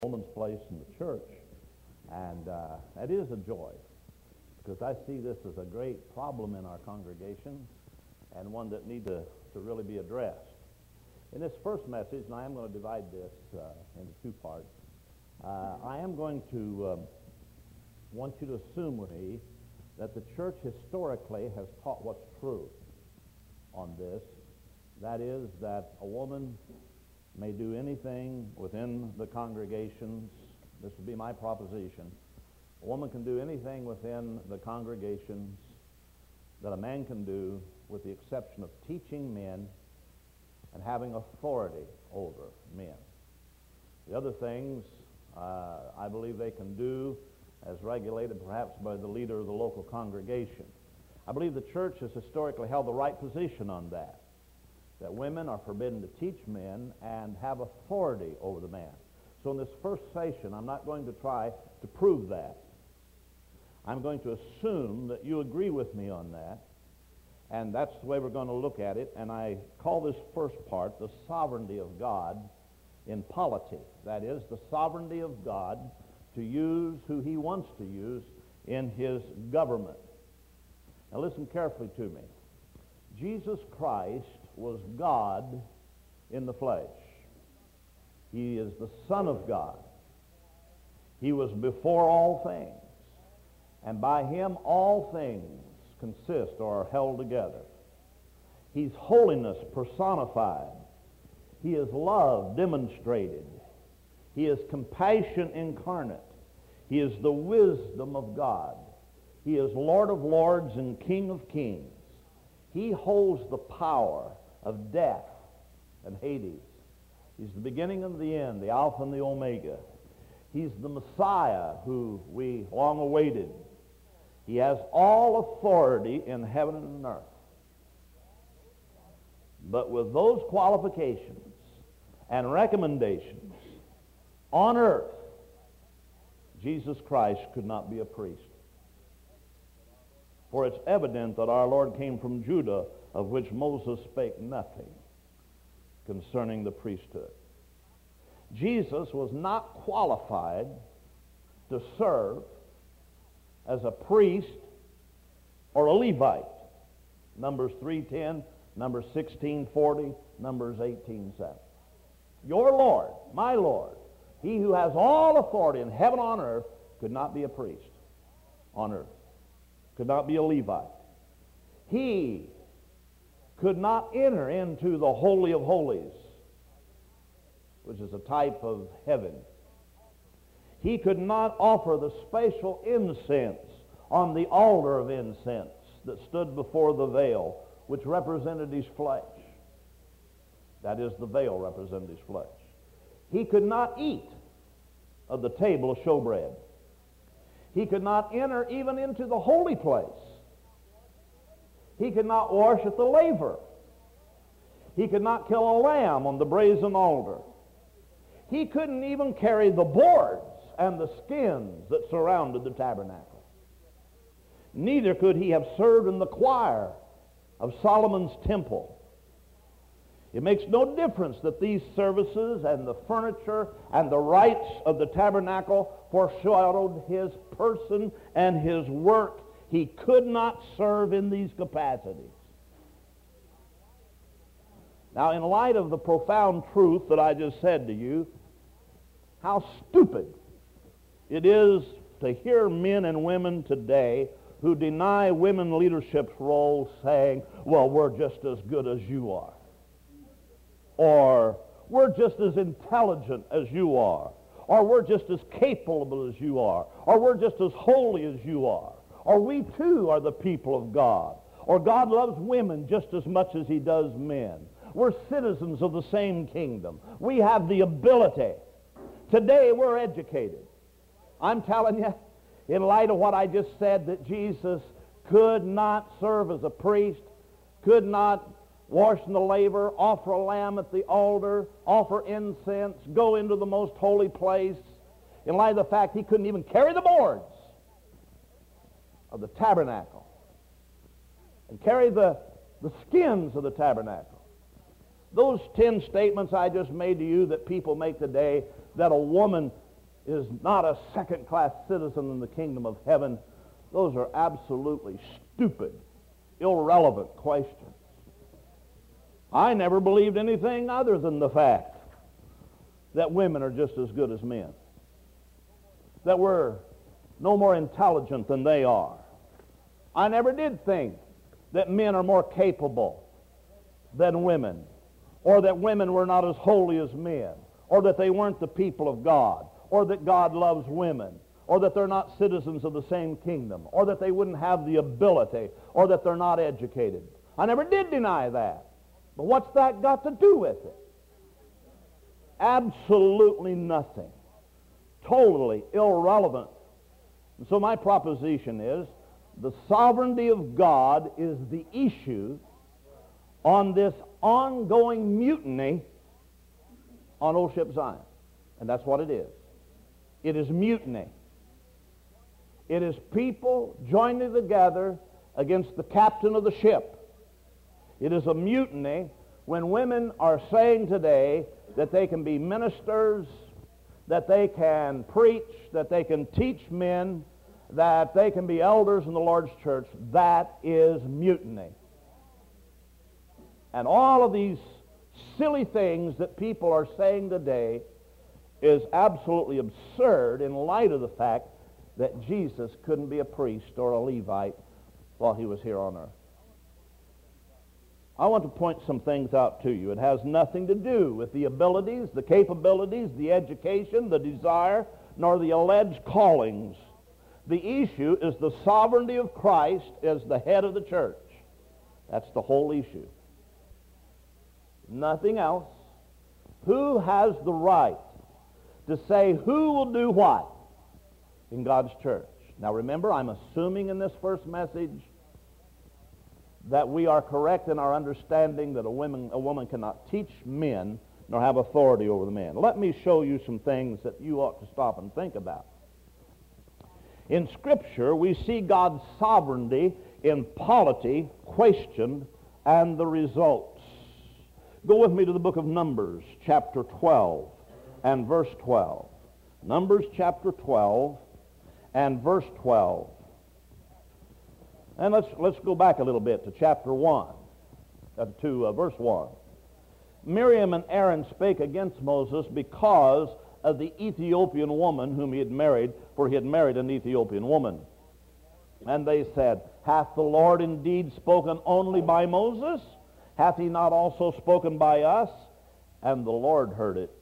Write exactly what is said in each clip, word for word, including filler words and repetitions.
woman's place in the church, and uh, that is a joy, because I see this as a great problem in our congregation, and one that needs to, to really be addressed. In this first message, and I am going to divide this uh, into two parts, uh, I am going to um, want you to assume with me that the church historically has taught what's true on this. That is, that a woman may do anything within the congregations. This would be my proposition. A woman can do anything within the congregations that a man can do, with the exception of teaching men and having authority over men. The other things uh, I believe they can do as regulated perhaps by the leader of the local congregation. I believe the church has historically held the right position on that, that women are forbidden to teach men and have authority over the man. So in this first session, I'm not going to try to prove that. I'm going to assume that you agree with me on that, and that's the way we're going to look at it. And I call this first part the sovereignty of God in polity. That is, the sovereignty of God to use who he wants to use in his government. Now listen carefully to me. Jesus Christ was God in the flesh. He is the Son of God. He was before all things, and by him all things consist or are held together. He's holiness personified. He is love demonstrated. He is compassion incarnate. He is the wisdom of God. He is Lord of lords and King of kings. He holds the power of death and Hades. He's the beginning and the end, the Alpha and the Omega. He's the Messiah who we long awaited. He has all authority in heaven and in earth. But with those qualifications and recommendations, on earth, Jesus Christ could not be a priest. For it's evident that our Lord came from Judah, of which Moses spake nothing concerning the priesthood. Jesus was not qualified to serve as a priest or a Levite. Numbers three ten, Numbers sixteen forty, Numbers eighteen seven. Your Lord, my Lord, he who has all authority in heaven and on earth, could not be a priest on earth. Could not be a Levite. He could not enter into the Holy of Holies, which is a type of heaven. He could not offer the special incense on the altar of incense that stood before the veil, which represented his flesh. That is, the veil represented his flesh. He could not eat of the table of showbread. He could not enter even into the holy place. He could not wash at the laver. He could not kill a lamb on the brazen altar. He couldn't even carry the boards and the skins that surrounded the tabernacle. Neither could he have served in the choir of Solomon's temple. It makes no difference that these services and the furniture and the rites of the tabernacle foreshadowed his person and his work. He could not serve in these capacities. Now, in light of the profound truth that I just said to you, how stupid it is to hear men and women today who deny women leadership roles saying, well, we're just as good as you are. Or, we're just as intelligent as you are. Or, we're just as capable as you are. Or, we're just as holy as you are. Or, we too are the people of God. Or, God loves women just as much as he does men. We're citizens of the same kingdom. We have the ability. Today, we're educated. I'm telling you, in light of what I just said, that Jesus could not serve as a priest, could not wash in the laver, offer a lamb at the altar, offer incense, go into the most holy place, in light of the fact he couldn't even carry the boards of the tabernacle and carry the, the skins of the tabernacle. Those ten statements I just made to you that people make today, that a woman is not a second-class citizen in the kingdom of heaven, those are absolutely stupid, irrelevant questions. I never believed anything other than the fact that women are just as good as men, that we're no more intelligent than they are. I never did think that men are more capable than women, or that women were not as holy as men, or that they weren't the people of God, or that God loves women, or that they're not citizens of the same kingdom, or that they wouldn't have the ability, or that they're not educated. I never did deny that. But what's that got to do with it? Absolutely nothing. Totally irrelevant. And so my proposition is, the sovereignty of God is the issue on this ongoing mutiny on Old Ship Zion. And that's what it is. It is mutiny. It is people joining together against the captain of the ship. It is a mutiny when women are saying today that they can be ministers, that they can preach, that they can teach men, that they can be elders in the Lord's church. That is mutiny. And all of these silly things that people are saying today is absolutely absurd in light of the fact that Jesus couldn't be a priest or a Levite while he was here on earth. I want to point some things out to you. It has nothing to do with the abilities, the capabilities, the education, the desire, nor the alleged callings. The issue is the sovereignty of Christ as the head of the church. That's the whole issue. Nothing else. Who has the right to say who will do what in God's church? Now remember, I'm assuming in this first message that we are correct in our understanding that a woman, a woman cannot teach men nor have authority over the men. Let me show you some things that you ought to stop and think about. In Scripture, we see God's sovereignty in polity questioned and the results. Go with me to the book of Numbers, chapter twelve and verse twelve. Numbers chapter twelve and verse twelve. And let's, let's go back a little bit to chapter one, uh, to uh, verse one. Miriam and Aaron spake against Moses because of the Ethiopian woman whom he had married, for he had married an Ethiopian woman. And they said, Hath the Lord indeed spoken only by Moses? Hath he not also spoken by us? And the Lord heard it.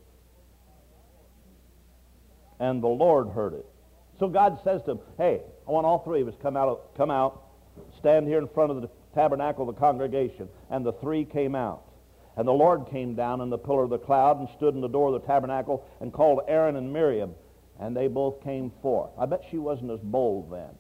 And the Lord heard it. So God says to him, hey, I want all three of us come out, come out, stand here in front of the tabernacle of the congregation. And the three came out. And the Lord came down in the pillar of the cloud and stood in the door of the tabernacle and called Aaron and Miriam. And they both came forth. I bet she wasn't as bold then.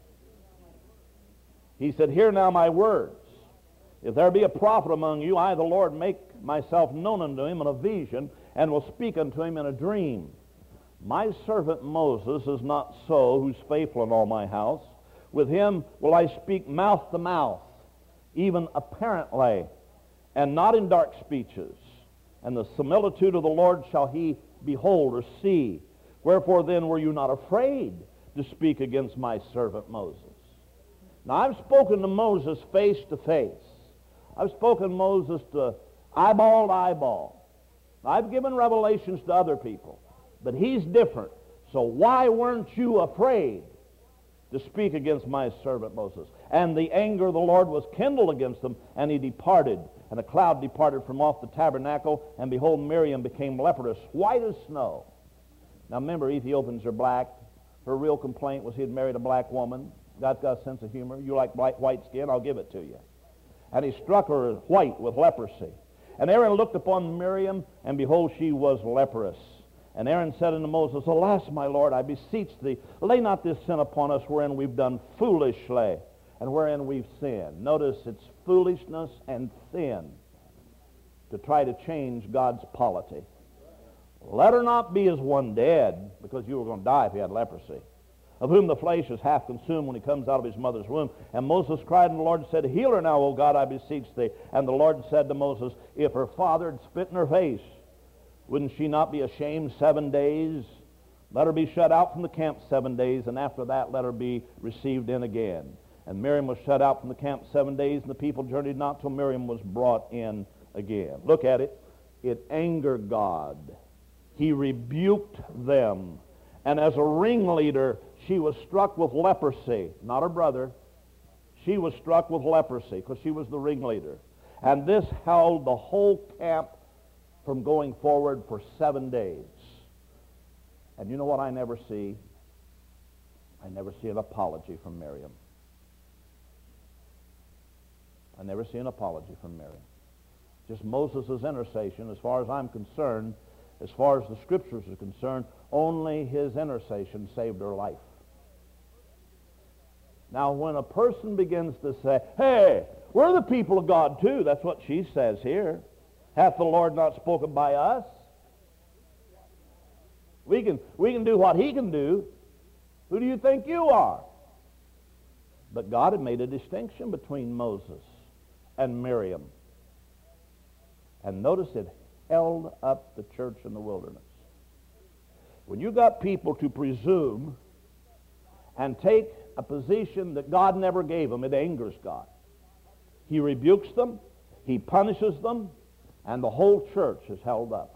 He said, Hear now my words. If there be a prophet among you, I, the Lord, make myself known unto him in a vision, and will speak unto him in a dream. My servant Moses is not so, who's faithful in all my house. With him will I speak mouth to mouth, even apparently, and not in dark speeches. And the similitude of the Lord shall he behold or see. Wherefore then were you not afraid to speak against my servant Moses? Now I've spoken to Moses face to face. I've spoken Moses to eyeball to eyeball. I've given revelations to other people, but he's different. So why weren't you afraid to speak against my servant Moses? And the anger of the Lord was kindled against them, and he departed. And a cloud departed from off the tabernacle, and behold, Miriam became leprous, white as snow. Now remember, Ethiopians are black. Her real complaint was he had married a black woman. God's got a sense of humor. You like white, white skin, I'll give it to you. And he struck her white with leprosy. And Aaron looked upon Miriam, and behold, she was leprous. And Aaron said unto Moses, Alas, my Lord, I beseech thee, lay not this sin upon us wherein we've done foolishly, and wherein we've sinned. Notice it's foolishness and sin to try to change God's polity. Let her not be as one dead, because you were going to die if you had leprosy, of whom the flesh is half consumed when he comes out of his mother's womb. And Moses cried, and the Lord said, Heal her now, O God, I beseech thee. And the Lord said to Moses, If her father had spit in her face, wouldn't she not be ashamed seven days? Let her be shut out from the camp seven days, and after that let her be received in again. And Miriam was shut out from the camp seven days, and the people journeyed not till Miriam was brought in again. Look at it. It angered God. He rebuked them. And as a ringleader, she was struck with leprosy. Not her brother. She was struck with leprosy because she was the ringleader. And this held the whole camp from going forward for seven days. And you know what I never see? I never see an apology from Miriam. I never see an apology from Miriam. Just Moses' intercession, as far as I'm concerned, as far as the Scriptures are concerned, only his intercession saved her life. Now, when a person begins to say, hey, we're the people of God too, that's what she says here. Hath the Lord not spoken by us? We can, we can do what he can do. Who do you think you are? But God had made a distinction between Moses and Miriam. And notice it held up the church in the wilderness. When you got people to presume and take a position that God never gave them, it angers God. He rebukes them, he punishes them, and the whole church is held up.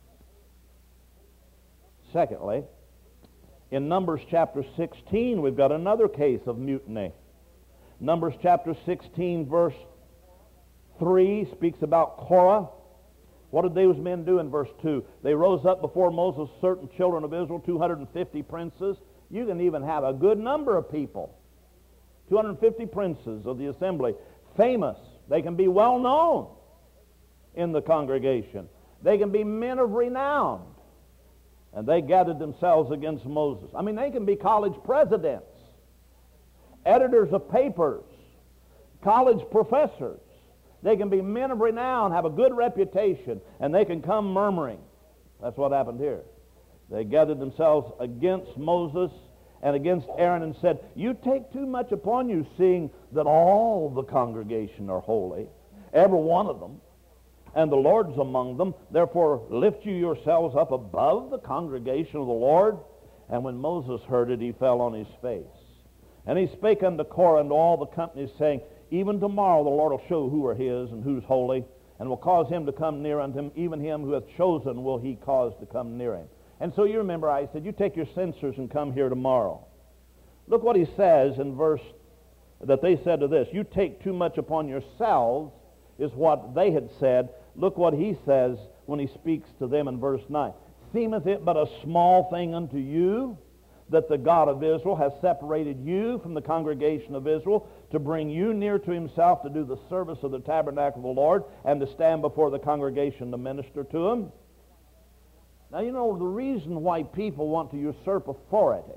Secondly, in Numbers chapter sixteen, we've got another case of mutiny. Numbers chapter sixteen, verse three, speaks about Korah. What did those men do in verse two? They rose up before Moses, certain children of Israel, two hundred fifty princes. You can even have a good number of people. two hundred fifty princes of the assembly. Famous. They can be well known in the congregation. They can be men of renown. And they gathered themselves against Moses. I mean, they can be college presidents, editors of papers, college professors. They can be men of renown, have a good reputation, and they can come murmuring. That's what happened here. They gathered themselves against Moses and against Aaron and said, you take too much upon you, seeing that all the congregation are holy, every one of them, and the Lord's among them. Therefore lift you yourselves up above the congregation of the Lord. And when Moses heard it, he fell on his face. And he spake unto Korah and to all the company, saying, even tomorrow the Lord will show who are his and who's holy, and will cause him to come near unto him. Even him who hath chosen will he cause to come near him. And so you remember I said, you take your censers and come here tomorrow. Look what he says in verse, that they said to this, you take too much upon yourselves, is what they had said. Look what he says when he speaks to them in verse nine. Seemeth it but a small thing unto you, that the God of Israel has separated you from the congregation of Israel, to bring you near to himself, to do the service of the tabernacle of the Lord, and to stand before the congregation to minister to him? Now, you know, the reason why people want to usurp authority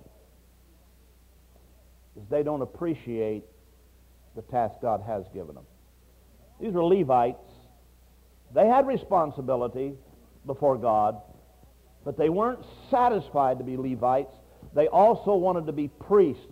is they don't appreciate the task God has given them. These are Levites. They had responsibility before God, but they weren't satisfied to be Levites. They also wanted to be priests.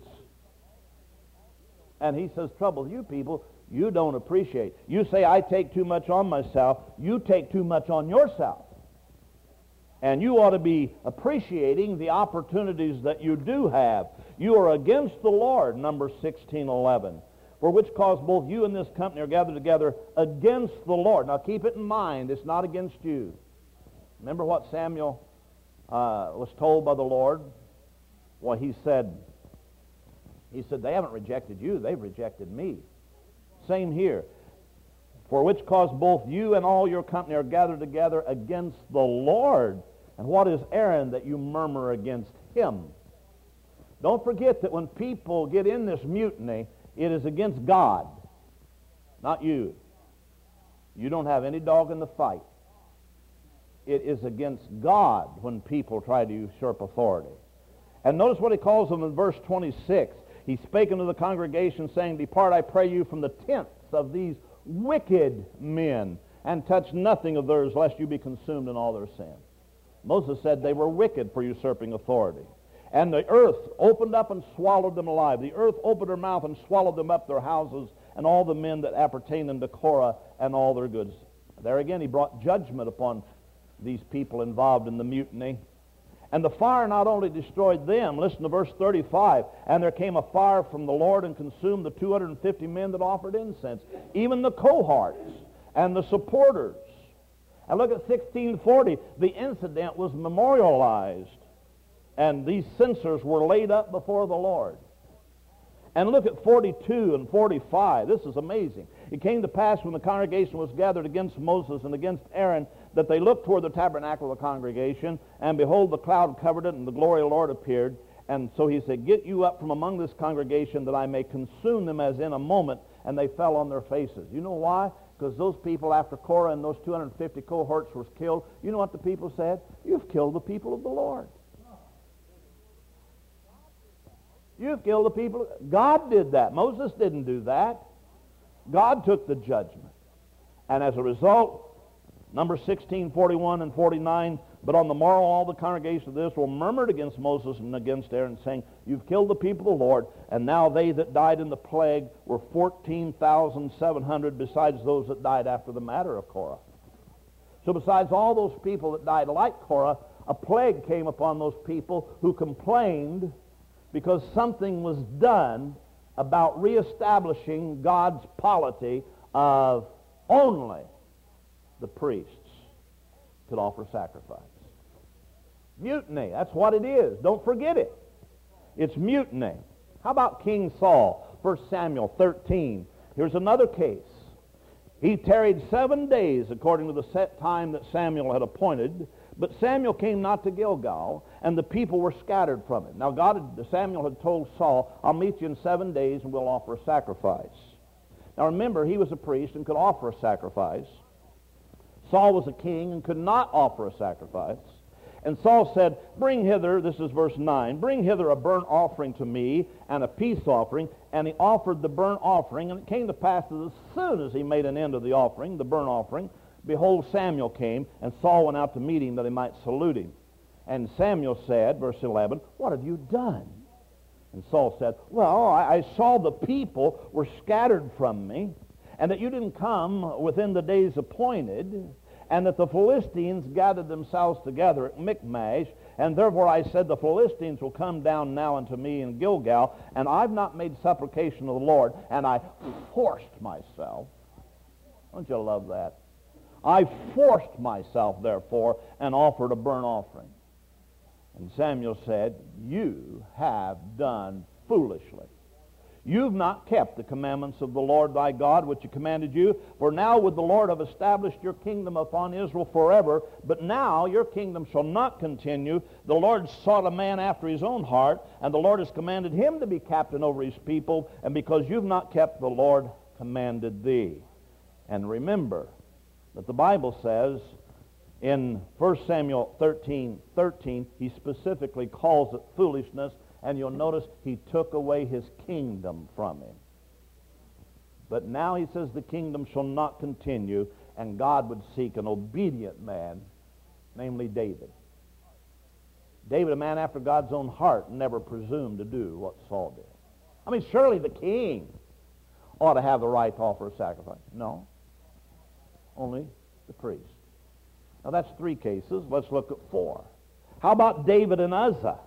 And he says, trouble you people, you don't appreciate. You say, I take too much on myself. You take too much on yourself. And you ought to be appreciating the opportunities that you do have. You are against the Lord, Numbers sixteen eleven. For which cause both you and this company are gathered together against the Lord. Now keep it in mind, it's not against you. Remember what Samuel uh, was told by the Lord? Well, he said, he said, they haven't rejected you, they've rejected me. Same here. For which cause both you and all your company are gathered together against the Lord. And what is Aaron that you murmur against him? Don't forget that when people get in this mutiny, it is against God, not you. You don't have any dog in the fight. It is against God when people try to usurp authority. And notice what he calls them in verse twenty-six. He spake unto the congregation, saying, depart, I pray you, from the tents of these wicked men, and touch nothing of theirs, lest you be consumed in all their sin. Moses said they were wicked for usurping authority. And the earth opened up and swallowed them alive. The earth opened her mouth and swallowed them up, their houses, and all the men that appertained unto Korah, and all their goods. There again, he brought judgment upon these people involved in the mutiny. And the fire not only destroyed them, listen to verse thirty-five, and there came a fire from the Lord and consumed the two hundred fifty men that offered incense, even the cohorts and the supporters. And look at sixteen forty, the incident was memorialized, and these censers were laid up before the Lord. And look at forty-two and forty-five. This is amazing. It came to pass when the congregation was gathered against Moses and against Aaron that they looked toward the tabernacle of the congregation, and behold, the cloud covered it, and the glory of the Lord appeared. And so he said, get you up from among this congregation that I may consume them as in a moment. And they fell on their faces. You know why? Because those people, after Korah and those two hundred fifty cohorts was killed, you know what the people said? You've killed the people of the Lord. You've killed the people. God did that. Moses didn't do that. God took the judgment. And as a result, Numbers sixteen, forty-one and forty-nine, but on the morrow all the congregation of Israel murmured against Moses and against Aaron, saying, you've killed the people of the Lord, and now they that died in the plague were fourteen thousand seven hundred, besides those that died after the matter of Korah. So besides all those people that died like Korah, a plague came upon those people who complained because something was done about reestablishing God's polity of only the priests could offer sacrifice. Mutiny, that's what it is. Don't forget it. It's mutiny. How about King Saul? First Samuel thirteen. Here's another case. He tarried seven days according to the set time that Samuel had appointed, but Samuel came not to Gilgal, and the people were scattered from it. Now God, had, Samuel had told Saul, I'll meet you in seven days and we'll offer a sacrifice. Now remember, he was a priest and could offer a sacrifice. Saul was a king and could not offer a sacrifice. And Saul said, bring hither, this is verse nine, bring hither a burnt offering to me and a peace offering. And he offered the burnt offering, and it came to pass that as soon as he made an end of the offering, the burnt offering, behold, Samuel came, and Saul went out to meet him that he might salute him. And Samuel said, verse eleven, what have you done? And Saul said, well, I, I saw the people were scattered from me, and that you didn't come within the days appointed, and that the Philistines gathered themselves together at Michmash, and therefore I said, the Philistines will come down now unto me in Gilgal, and I've not made supplication to the Lord, and I forced myself. Don't you love that? I forced myself, therefore, and offered a burnt offering. And Samuel said, you have done foolishly. You've not kept the commandments of the Lord thy God, which he commanded you. For now would the Lord have established your kingdom upon Israel forever, but now your kingdom shall not continue. The Lord sought a man after his own heart, and the Lord has commanded him to be captain over his people, and because you've not kept, the Lord commanded thee. And remember that the Bible says in First Samuel thirteen, thirteen, he specifically calls it foolishness. And you'll notice he took away his kingdom from him. But now he says the kingdom shall not continue, and God would seek an obedient man, namely David. David, a man after God's own heart, never presumed to do what Saul did. I mean, surely the king ought to have the right to offer a sacrifice. No. Only the priest. Now that's three cases. Let's look at four. How about David and Uzzah?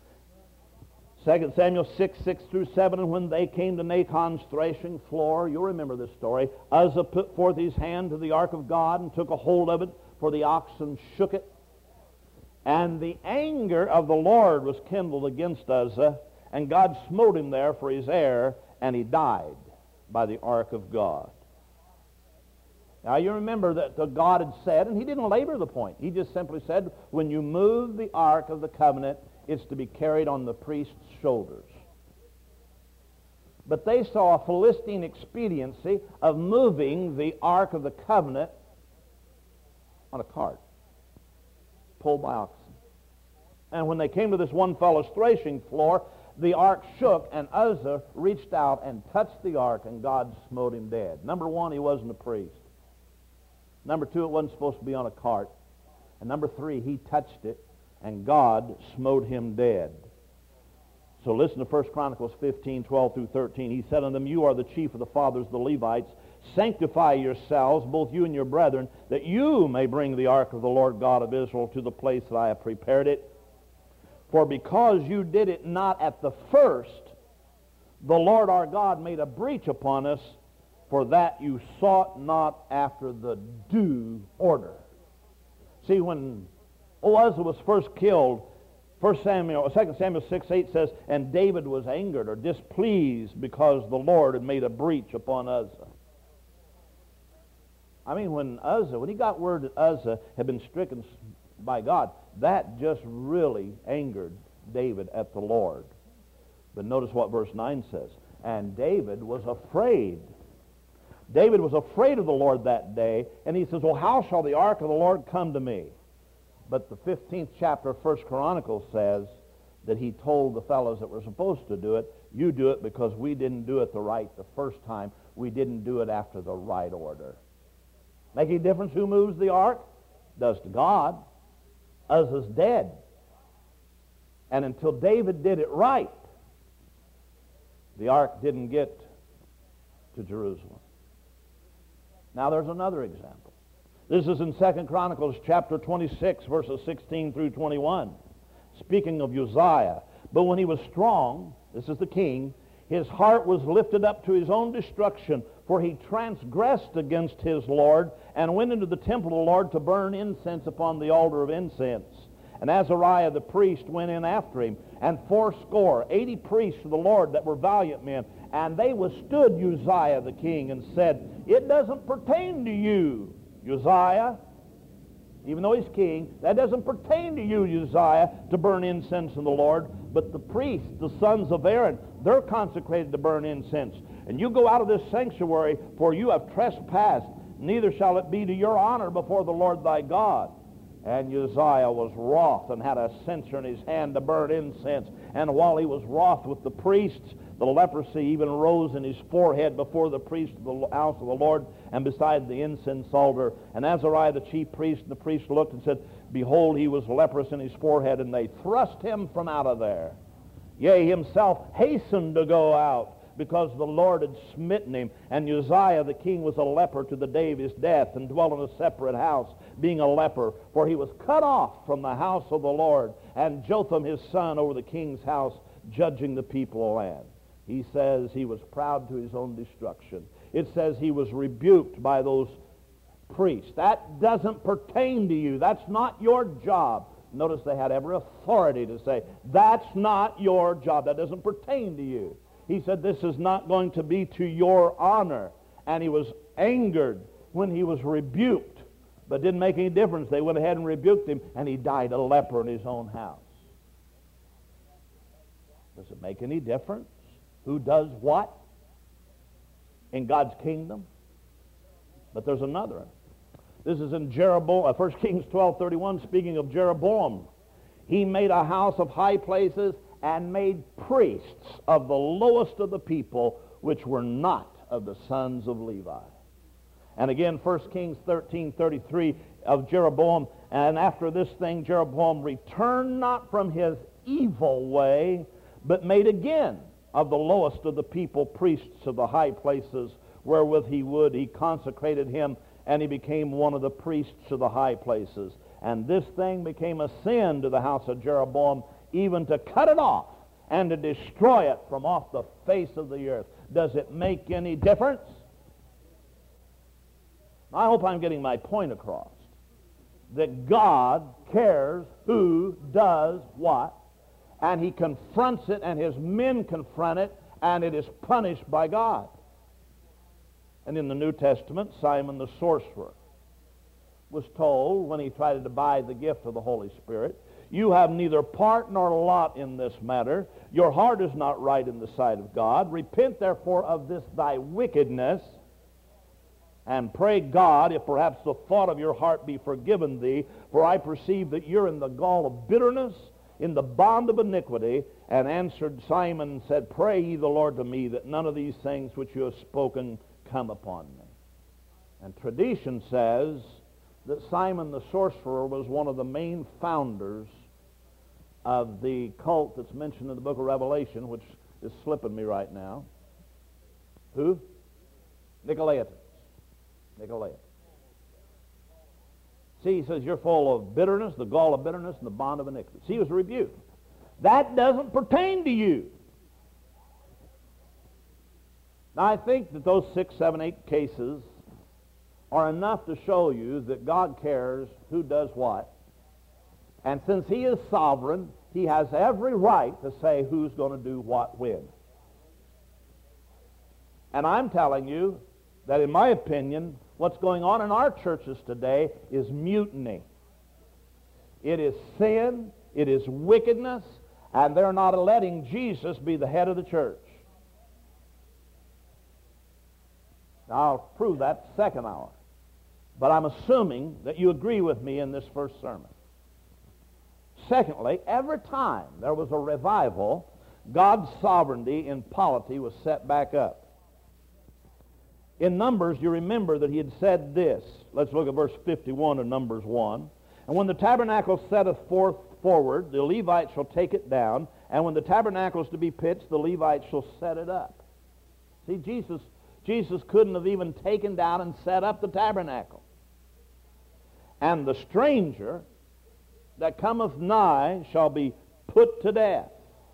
Second Samuel six, six through seven, and when they came to Nachon's threshing floor, you'll remember this story, Uzzah put forth his hand to the ark of God and took a hold of it, for the oxen shook it. And the anger of the Lord was kindled against Uzzah, and God smote him there for his error, and he died by the ark of God. Now you remember that God had said, and he didn't labor the point, he just simply said, when you move the ark of the covenant, it's to be carried on the priest's shoulders. But they saw a Philistine expediency of moving the Ark of the Covenant on a cart, pulled by oxen. And when they came to this one fellow's threshing floor, the ark shook, and Uzzah reached out and touched the ark, and God smote him dead. Number one, he wasn't a priest. Number two, it wasn't supposed to be on a cart. And number three, he touched it, and God smote him dead. So listen to First Chronicles fifteen, twelve through thirteen. He said unto them, you are the chief of the fathers of the Levites. Sanctify yourselves, both you and your brethren, that you may bring the ark of the Lord God of Israel to the place that I have prepared it. For because you did it not at the first, the Lord our God made a breach upon us, for that you sought not after the due order. See, when Uzzah was first killed, First Samuel, Second Samuel six eight says, and David was angered or displeased because the Lord had made a breach upon Uzzah. I mean, when Uzzah, when he got word that Uzzah had been stricken by God, that just really angered David at the Lord. But notice what verse nine says. And David was afraid. David was afraid of the Lord that day, and he says, well, how shall the ark of the Lord come to me? But the fifteenth chapter of First Chronicles says that he told the fellows that were supposed to do it, you do it because we didn't do it the right the first time. We didn't do it after the right order. Make any difference who moves the ark? Does to God. Uzzah's dead. And until David did it right, the ark didn't get to Jerusalem. Now there's another example. This is in Second Chronicles chapter twenty-six, verses sixteen through twenty-one. Speaking of Uzziah. But when he was strong, this is the king, his heart was lifted up to his own destruction, for he transgressed against his Lord, and went into the temple of the Lord to burn incense upon the altar of incense. And Azariah the priest went in after him, and fourscore, eighty priests of the Lord that were valiant men, and they withstood Uzziah the king, and said, it doesn't pertain to you, Uzziah, even though he's king, that doesn't pertain to you, Uzziah, to burn incense in the Lord, but the priests, the sons of Aaron, they're consecrated to burn incense. And you go out of this sanctuary, for you have trespassed, neither shall it be to your honor before the Lord thy God. And Uzziah was wroth, and had a censer in his hand to burn incense. And while he was wroth with the priests, the leprosy even rose in his forehead before the priest of the house of the Lord, and beside the incense altar. And Azariah the chief priest and the priest looked and said, behold, he was leprous in his forehead, and they thrust him from out of there. Yea, himself hastened to go out, because the Lord had smitten him. And Uzziah the king was a leper to the day of his death, and dwelt in a separate house, being a leper. For he was cut off from the house of the Lord, and Jotham his son over the king's house, judging the people of the land. He says he was proud to his own destruction. It says he was rebuked by those priests. That doesn't pertain to you. That's not your job. Notice they had every authority to say, that's not your job. That doesn't pertain to you. He said, this is not going to be to your honor. And he was angered when he was rebuked. But it didn't make any difference. They went ahead and rebuked him, and he died a leper in his own house. Does it make any difference who does what in God's kingdom? But there's another. This is in Jeroboam, uh, First Kings twelve thirty-one, speaking of Jeroboam. He made a house of high places, and made priests of the lowest of the people, which were not of the sons of Levi. And again, First Kings thirteen thirty-three of Jeroboam, and after this thing Jeroboam returned not from his evil way, but made again of the lowest of the people priests of the high places, wherewith he would, he consecrated him, and he became one of the priests of the high places. And this thing became a sin to the house of Jeroboam, even to cut it off and to destroy it from off the face of the earth. Does it make any difference? I hope I'm getting my point across. That God cares who does what, and he confronts it, and his men confront it, and it is punished by God. And in the New Testament, Simon the sorcerer was told, when he tried to buy the gift of the Holy Spirit, you have neither part nor lot in this matter. Your heart is not right in the sight of God. Repent therefore of this thy wickedness, and pray God, if perhaps the thought of your heart be forgiven thee, for I perceive that you're in the gall of bitterness, in the bond of iniquity. And answered Simon and said, pray ye the Lord to me, that none of these things which you have spoken come upon me. And tradition says that Simon the sorcerer was one of the main founders of the cult that's mentioned in the book of Revelation, which is slipping me right now. Who? Nicolaitans. Nicolaitans. See, he says, you're full of bitterness, the gall of bitterness, and the bond of iniquity. See, he was rebuked. That doesn't pertain to you. Now, I think that those six, seven, eight cases are enough to show you that God cares who does what. And since He is sovereign, He has every right to say who's going to do what when. And I'm telling you that, in my opinion, what's going on in our churches today is mutiny. It is sin, it is wickedness, and they're not letting Jesus be the head of the church. Now, I'll prove that second hour. But I'm assuming that you agree with me in this first sermon. Secondly, every time there was a revival, God's sovereignty in polity was set back up. In Numbers, you remember that He had said this. Let's look at verse fifty-one of Numbers one. And when the tabernacle setteth forth forward, the Levites shall take it down, and when the tabernacle is to be pitched, the Levites shall set it up. See, Jesus, Jesus couldn't have even taken down and set up the tabernacle. And the stranger that cometh nigh shall be put to death.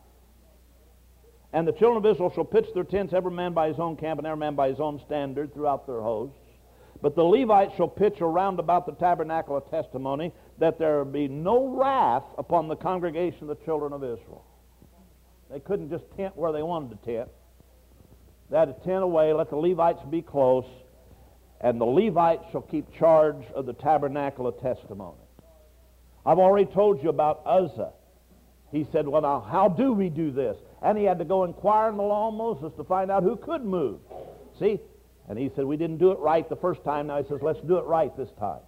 And the children of Israel shall pitch their tents, every man by his own camp, and every man by his own standard throughout their hosts. But the Levites shall pitch around about the tabernacle of testimony, that there be no wrath upon the congregation of the children of Israel. They couldn't just tent where they wanted to tent. They had to tent away, let the Levites be close, and the Levites shall keep charge of the tabernacle of testimony. I've already told you about Uzzah. He said, well, now, how do we do this? And he had to go inquire in the law of Moses to find out who could move. See? And he said, we didn't do it right the first time. Now he says, let's do it right this time.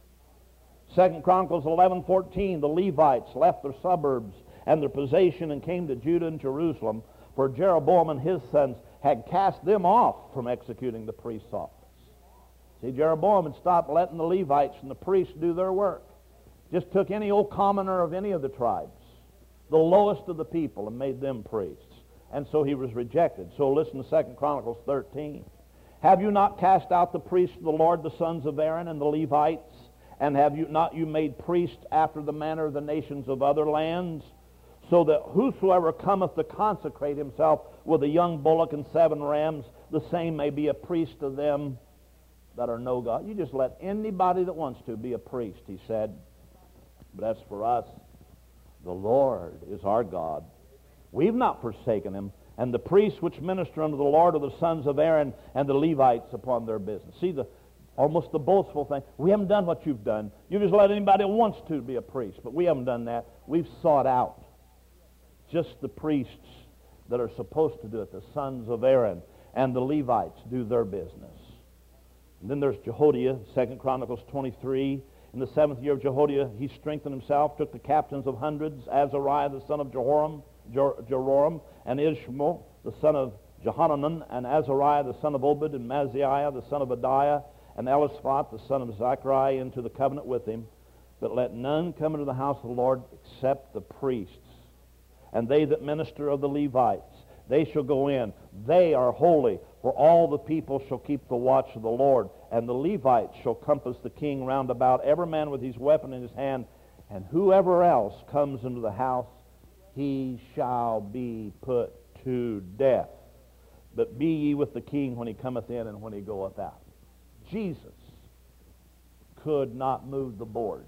Second Chronicles eleven fourteen, the Levites left their suburbs and their possession and came to Judah and Jerusalem, for Jeroboam and his sons had cast them off from executing the priest's office. See, Jeroboam had stopped letting the Levites and the priests do their work. Just took any old commoner of any of the tribes, the lowest of the people, and made them priests. And so he was rejected. So listen to Second Chronicles thirteen. Have you not cast out the priests of the Lord, the sons of Aaron, and the Levites? And have you not you made priests after the manner of the nations of other lands? So that whosoever cometh to consecrate himself with a young bullock and seven rams, the same may be a priest to them that are no God. You just let anybody that wants to be a priest, he said. But as for us, the Lord is our God. We've not forsaken Him. And the priests which minister unto the Lord are the sons of Aaron, and the Levites upon their business. See, the almost the boastful thing. We haven't done what you've done. You just let anybody who wants to be a priest. But we haven't done that. We've sought out just the priests that are supposed to do it. The sons of Aaron and the Levites do their business. And then there's Jehoiada, Second Chronicles twenty-three. In the seventh year of Jehoiada, he strengthened himself, took the captains of hundreds, Azariah the son of Jehoram, Jeroram, and Ishmael the son of Jehohanan, and Azariah the son of Obed, and Maziah the son of Adiah, and Elisphat the son of Zechariah into the covenant with him. But let none come into the house of the Lord except the priests, and they that minister of the Levites. They shall go in. They are holy, for all the people shall keep the watch of the Lord. And the Levites shall compass the king round about, every man with his weapon in his hand. And whoever else comes into the house, he shall be put to death. But be ye with the king when he cometh in and when he goeth out. Jesus could not move the boards.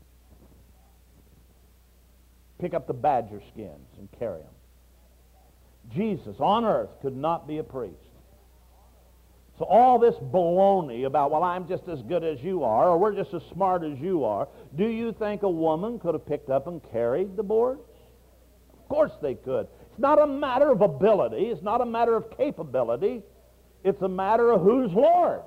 Pick up the badger skins and carry them. Jesus on earth could not be a priest. So all this baloney about, well, I'm just as good as you are, or we're just as smart as you are, do you think a woman could have picked up and carried the boards? Of course they could. It's not a matter of ability. It's not a matter of capability. It's a matter of who's Lord.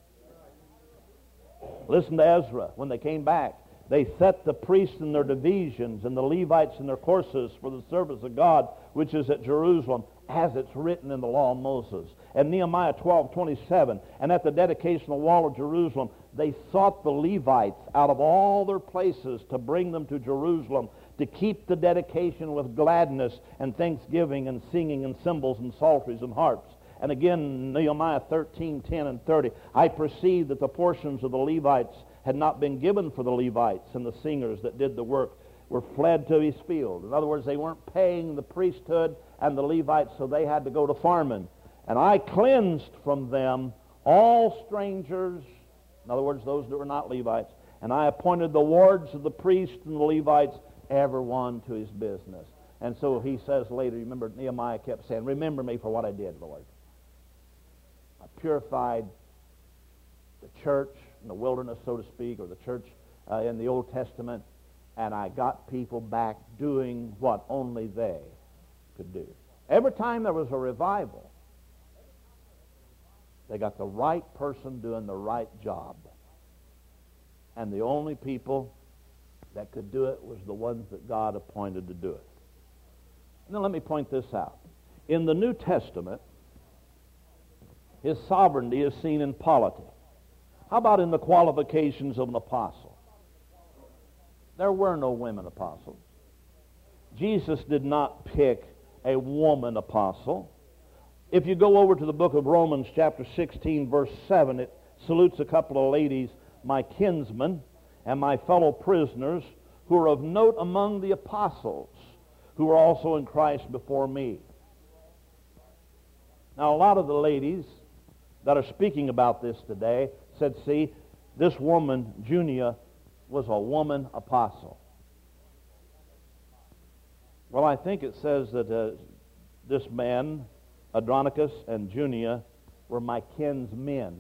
Listen to Ezra. When they came back, they set the priests in their divisions and the Levites in their courses for the service of God, which is at Jerusalem, as it's written in the law of Moses. And Nehemiah twelve twenty-seven, and at the dedication of the wall of Jerusalem, they sought the Levites out of all their places to bring them to Jerusalem, to keep the dedication with gladness and thanksgiving and singing and cymbals and psalteries and harps. And again, Nehemiah thirteen ten and thirty, I perceive that the portions of the Levites had not been given for the Levites and the singers that did the work, were fled to his field. In other words, they weren't paying the priesthood and the Levites, so they had to go to farming. And I cleansed from them all strangers, in other words, those that were not Levites, and I appointed the wards of the priests and the Levites, every one to his business. And so he says later, remember, Nehemiah kept saying, remember me for what I did, Lord. I purified the church in the wilderness, so to speak, or the church uh, in the Old Testament, and I got people back doing what only they could do. Every time there was a revival, they got the right person doing the right job. And the only people that could do it was the ones that God appointed to do it. Now let me point this out. In the New Testament, his sovereignty is seen in polity. How about in the qualifications of an apostle? There were no women apostles. Jesus did not pick a woman apostle. If you go over to the book of Romans chapter sixteen, verse seven, it salutes a couple of ladies, my kinsmen and my fellow prisoners, who are of note among the apostles, who are also in Christ before me. Now, a lot of the ladies that are speaking about this today said, see, this woman, Junia, was a woman apostle. Well, I think it says that uh, this man, Andronicus and Junia, were my kinsmen.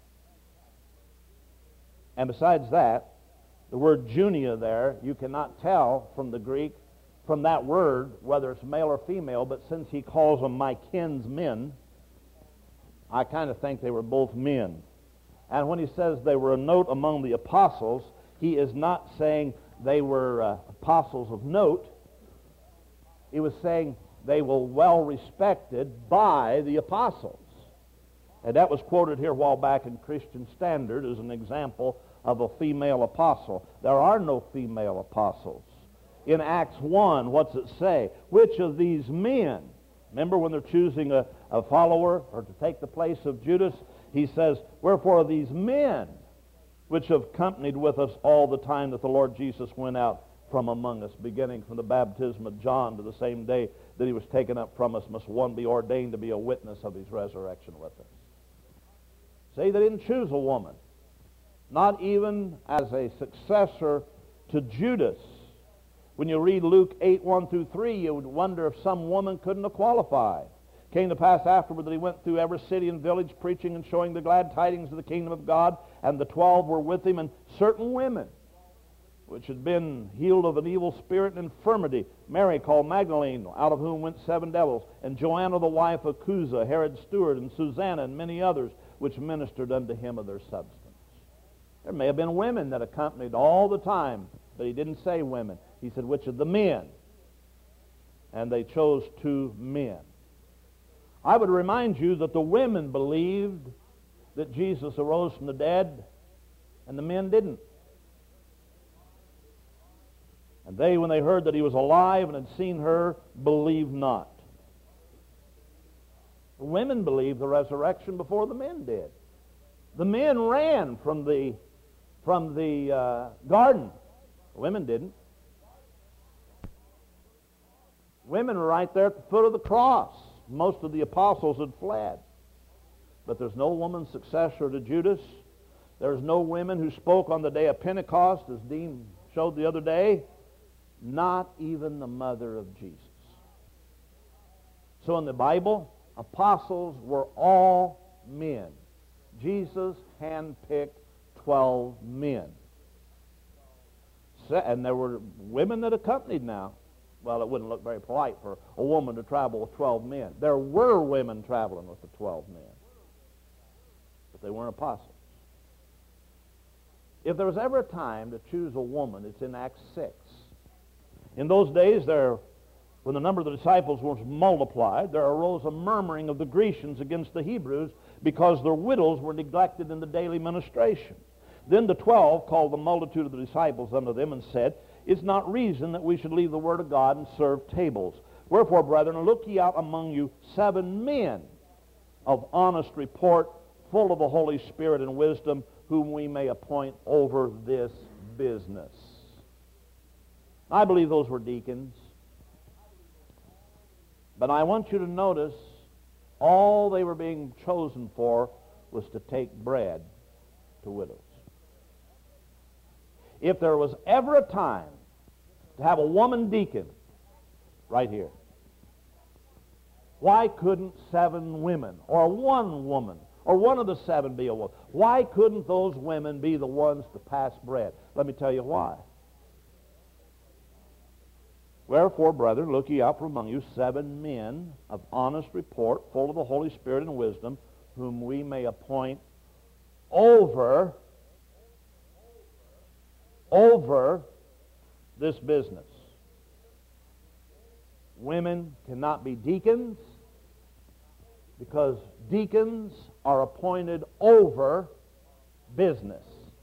And besides that, the word Junia there, you cannot tell from the Greek, from that word, whether it's male or female, but since he calls them my kinsmen, I kind of think they were both men. And when he says they were a note among the apostles, he is not saying they were uh, apostles of note. He was saying they were well respected by the apostles. And that was quoted here a while back in Christian Standard as an example of a female apostle. There are no female apostles. In Acts one, what's it say? Which of these men, remember when they're choosing a, a follower or to take the place of Judas, he says, wherefore are these men which have accompanied with us all the time that the Lord Jesus went out from among us, beginning from the baptism of John to the same day that he was taken up from us, must one be ordained to be a witness of his resurrection with us. See, they didn't choose a woman, not even as a successor to Judas. When you read Luke eight, one through three, you would wonder if some woman couldn't have qualified. Came to pass afterward that he went through every city and village preaching and showing the glad tidings of the kingdom of God, and the twelve were with him, and certain women which had been healed of an evil spirit and infirmity, Mary called Magdalene, out of whom went seven devils, and Joanna the wife of Chuza, Herod's steward, and Susanna, and many others, which ministered unto him of their substance. There may have been women that accompanied all the time, but he didn't say women. He said, which of the men? And they chose two men. I would remind you that the women believed that Jesus arose from the dead, and the men didn't. And they, when they heard that he was alive and had seen her, believed not. The women believed the resurrection before the men did. The men ran from the, from the uh, garden. The women didn't. Women were right there at the foot of the cross. Most of the apostles had fled. But there's no woman successor to Judas. There's no women who spoke on the day of Pentecost, as Dean showed the other day. Not even the mother of Jesus. So in the Bible, apostles were all men. Jesus handpicked twelve men. And there were women that accompanied now. Well, it wouldn't look very polite for a woman to travel with twelve men. There were women traveling with the twelve men. But they weren't apostles. If there was ever a time to choose a woman, it's in Acts six. In those days, there, when the number of the disciples was multiplied, there arose a murmuring of the Grecians against the Hebrews because their widows were neglected in the daily ministration. Then the twelve called the multitude of the disciples unto them and said, It's not reason that we should leave the word of God and serve tables. Wherefore, brethren, look ye out among you seven men of honest report, full of the Holy Spirit and wisdom, whom we may appoint over this business. I believe those were deacons. But I want you to notice all they were being chosen for was to take bread to widows. If there was ever a time to have a woman deacon, right here, why couldn't seven women or one woman or one of the seven be a woman? Why couldn't those women be the ones to pass bread? Let me tell you why. Wherefore, brethren, look ye out from among you seven men of honest report, full of the Holy Spirit and wisdom, whom we may appoint over, over this business. Women cannot be deacons because deacons are appointed over business.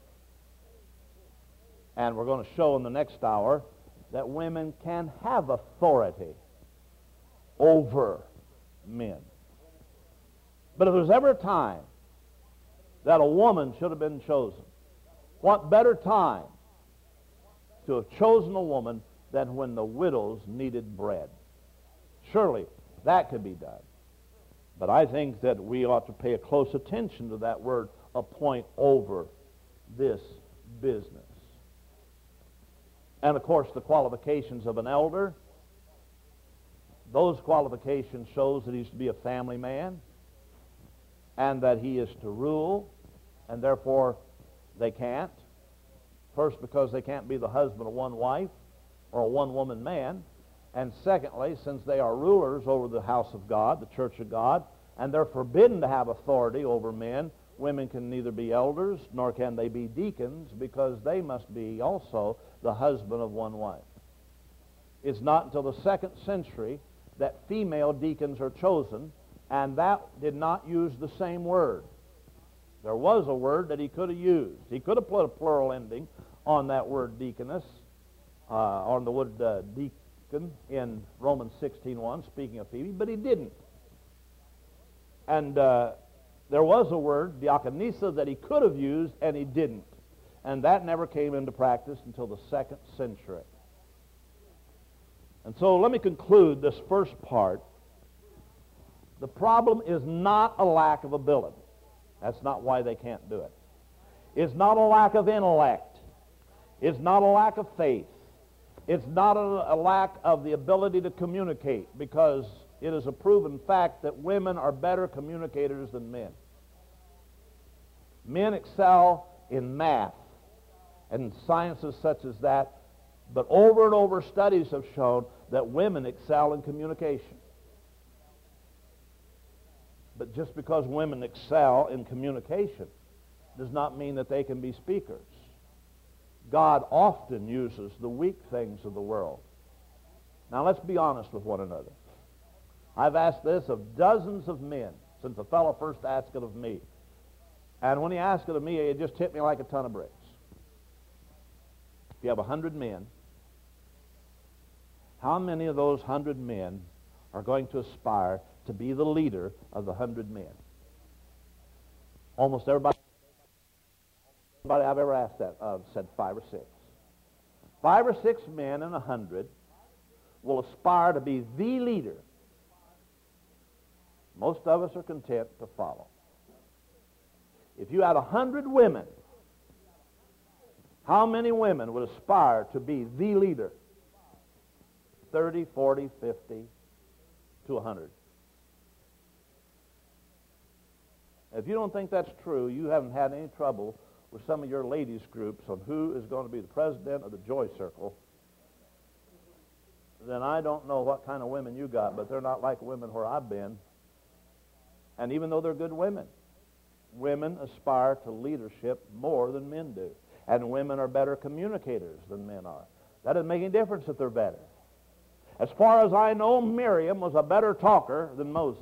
And we're going to show in the next hour that women can have authority over men. But if there's ever a time that a woman should have been chosen, what better time to have chosen a woman than when the widows needed bread? Surely that could be done. But I think that we ought to pay a close attention to that word, appoint over this business. And of course, the qualifications of an elder, those qualifications shows that he's to be a family man and that he is to rule, and therefore they can't. First, because they can't be the husband of one wife or a one-woman man. And secondly, since they are rulers over the house of God, the church of God, and they're forbidden to have authority over men, women can neither be elders nor can they be deacons, because they must be also the husband of one wife. It's not until the second century that female deacons are chosen, and that did not use the same word. There was a word that he could have used. He could have put a plural ending on that word deaconess, uh, on the word uh, deacon in Romans sixteen one, speaking of Phoebe, but he didn't. And uh, there was a word, diakonisa, that he could have used, and he didn't. And that never came into practice until the second century. And so let me conclude this first part. The problem is not a lack of ability. That's not why they can't do it. It's not a lack of intellect. It's not a lack of faith. It's not a, a lack of the ability to communicate, because it is a proven fact that women are better communicators than men. Men excel in math and sciences such as that, but over and over studies have shown that women excel in communication. But just because women excel in communication does not mean that they can be speakers. God often uses the weak things of the world. Now let's be honest with one another. I've asked this of dozens of men since a fellow first asked it of me. And when he asked it of me, it just hit me like a ton of bricks. If you have a hundred men, how many of those hundred men are going to aspire to be the leader of the hundred men? Almost everybody, everybody I've ever asked that of said five or six. Five or six men in a hundred will aspire to be the leader. Most of us are content to follow. If you had a hundred women, how many women would aspire to be the leader? thirty, forty, fifty to a hundred. If you don't think that's true, you haven't had any trouble with some of your ladies' groups on who is going to be the president of the Joy Circle, then I don't know what kind of women you got, but they're not like women where I've been. And even though they're good women, women aspire to leadership more than men do. And women are better communicators than men are. That doesn't make any difference if they're better. As far as I know, Miriam was a better talker than Moses.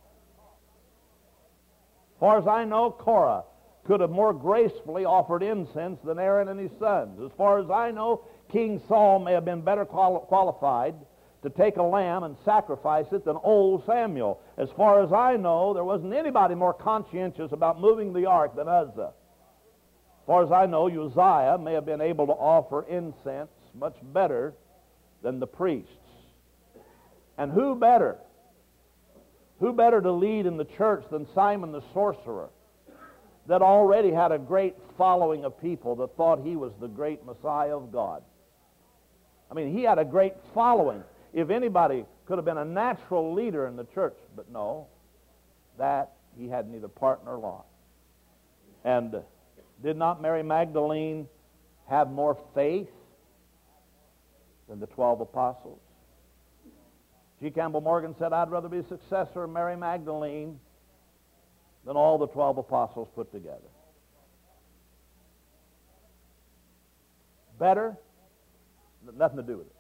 As far as I know, Korah could have more gracefully offered incense than Aaron and his sons. As far as I know, King Saul may have been better quali- qualified to take a lamb and sacrifice it than old Samuel. As far as I know, there wasn't anybody more conscientious about moving the ark than Uzzah. As far as I know, Uzziah may have been able to offer incense much better than the priests. And who better? Who better to lead in the church than Simon the sorcerer, that already had a great following of people that thought he was the great Messiah of God? I mean, he had a great following. If anybody could have been a natural leader in the church, but no, that he had neither part nor lot. And did not Mary Magdalene have more faith than the twelve apostles? G. Campbell Morgan said, I'd rather be a successor of Mary Magdalene than all the twelve apostles put together. Better, nothing to do with it.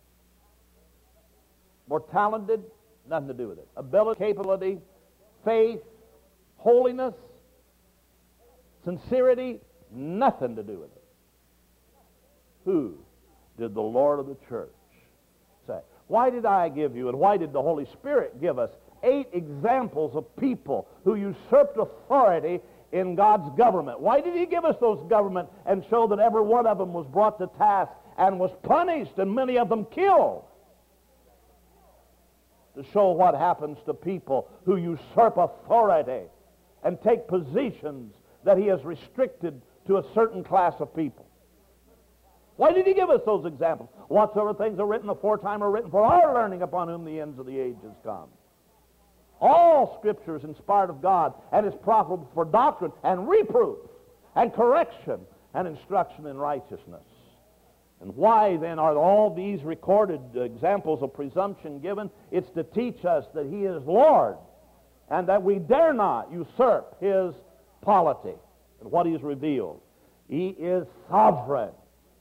More talented, nothing to do with it. Ability, capability, faith, holiness, sincerity, nothing to do with it. Who did the Lord of the church say? Why did I give you, and why did the Holy Spirit give us eight examples of people who usurped authority in God's government? Why did he give us those government and show that every one of them was brought to task and was punished, and many of them killed? To show what happens to people who usurp authority and take positions that he has restricted to a certain class of people. Why did he give us those examples? Whatsoever things are written aforetime are written for our learning, upon whom the ends of the ages come. All Scripture is inspired of God and is profitable for doctrine and reproof and correction and instruction in righteousness. And why then are all these recorded examples of presumption given? It's to teach us that he is Lord and that we dare not usurp his polity and what he's revealed. He is sovereign.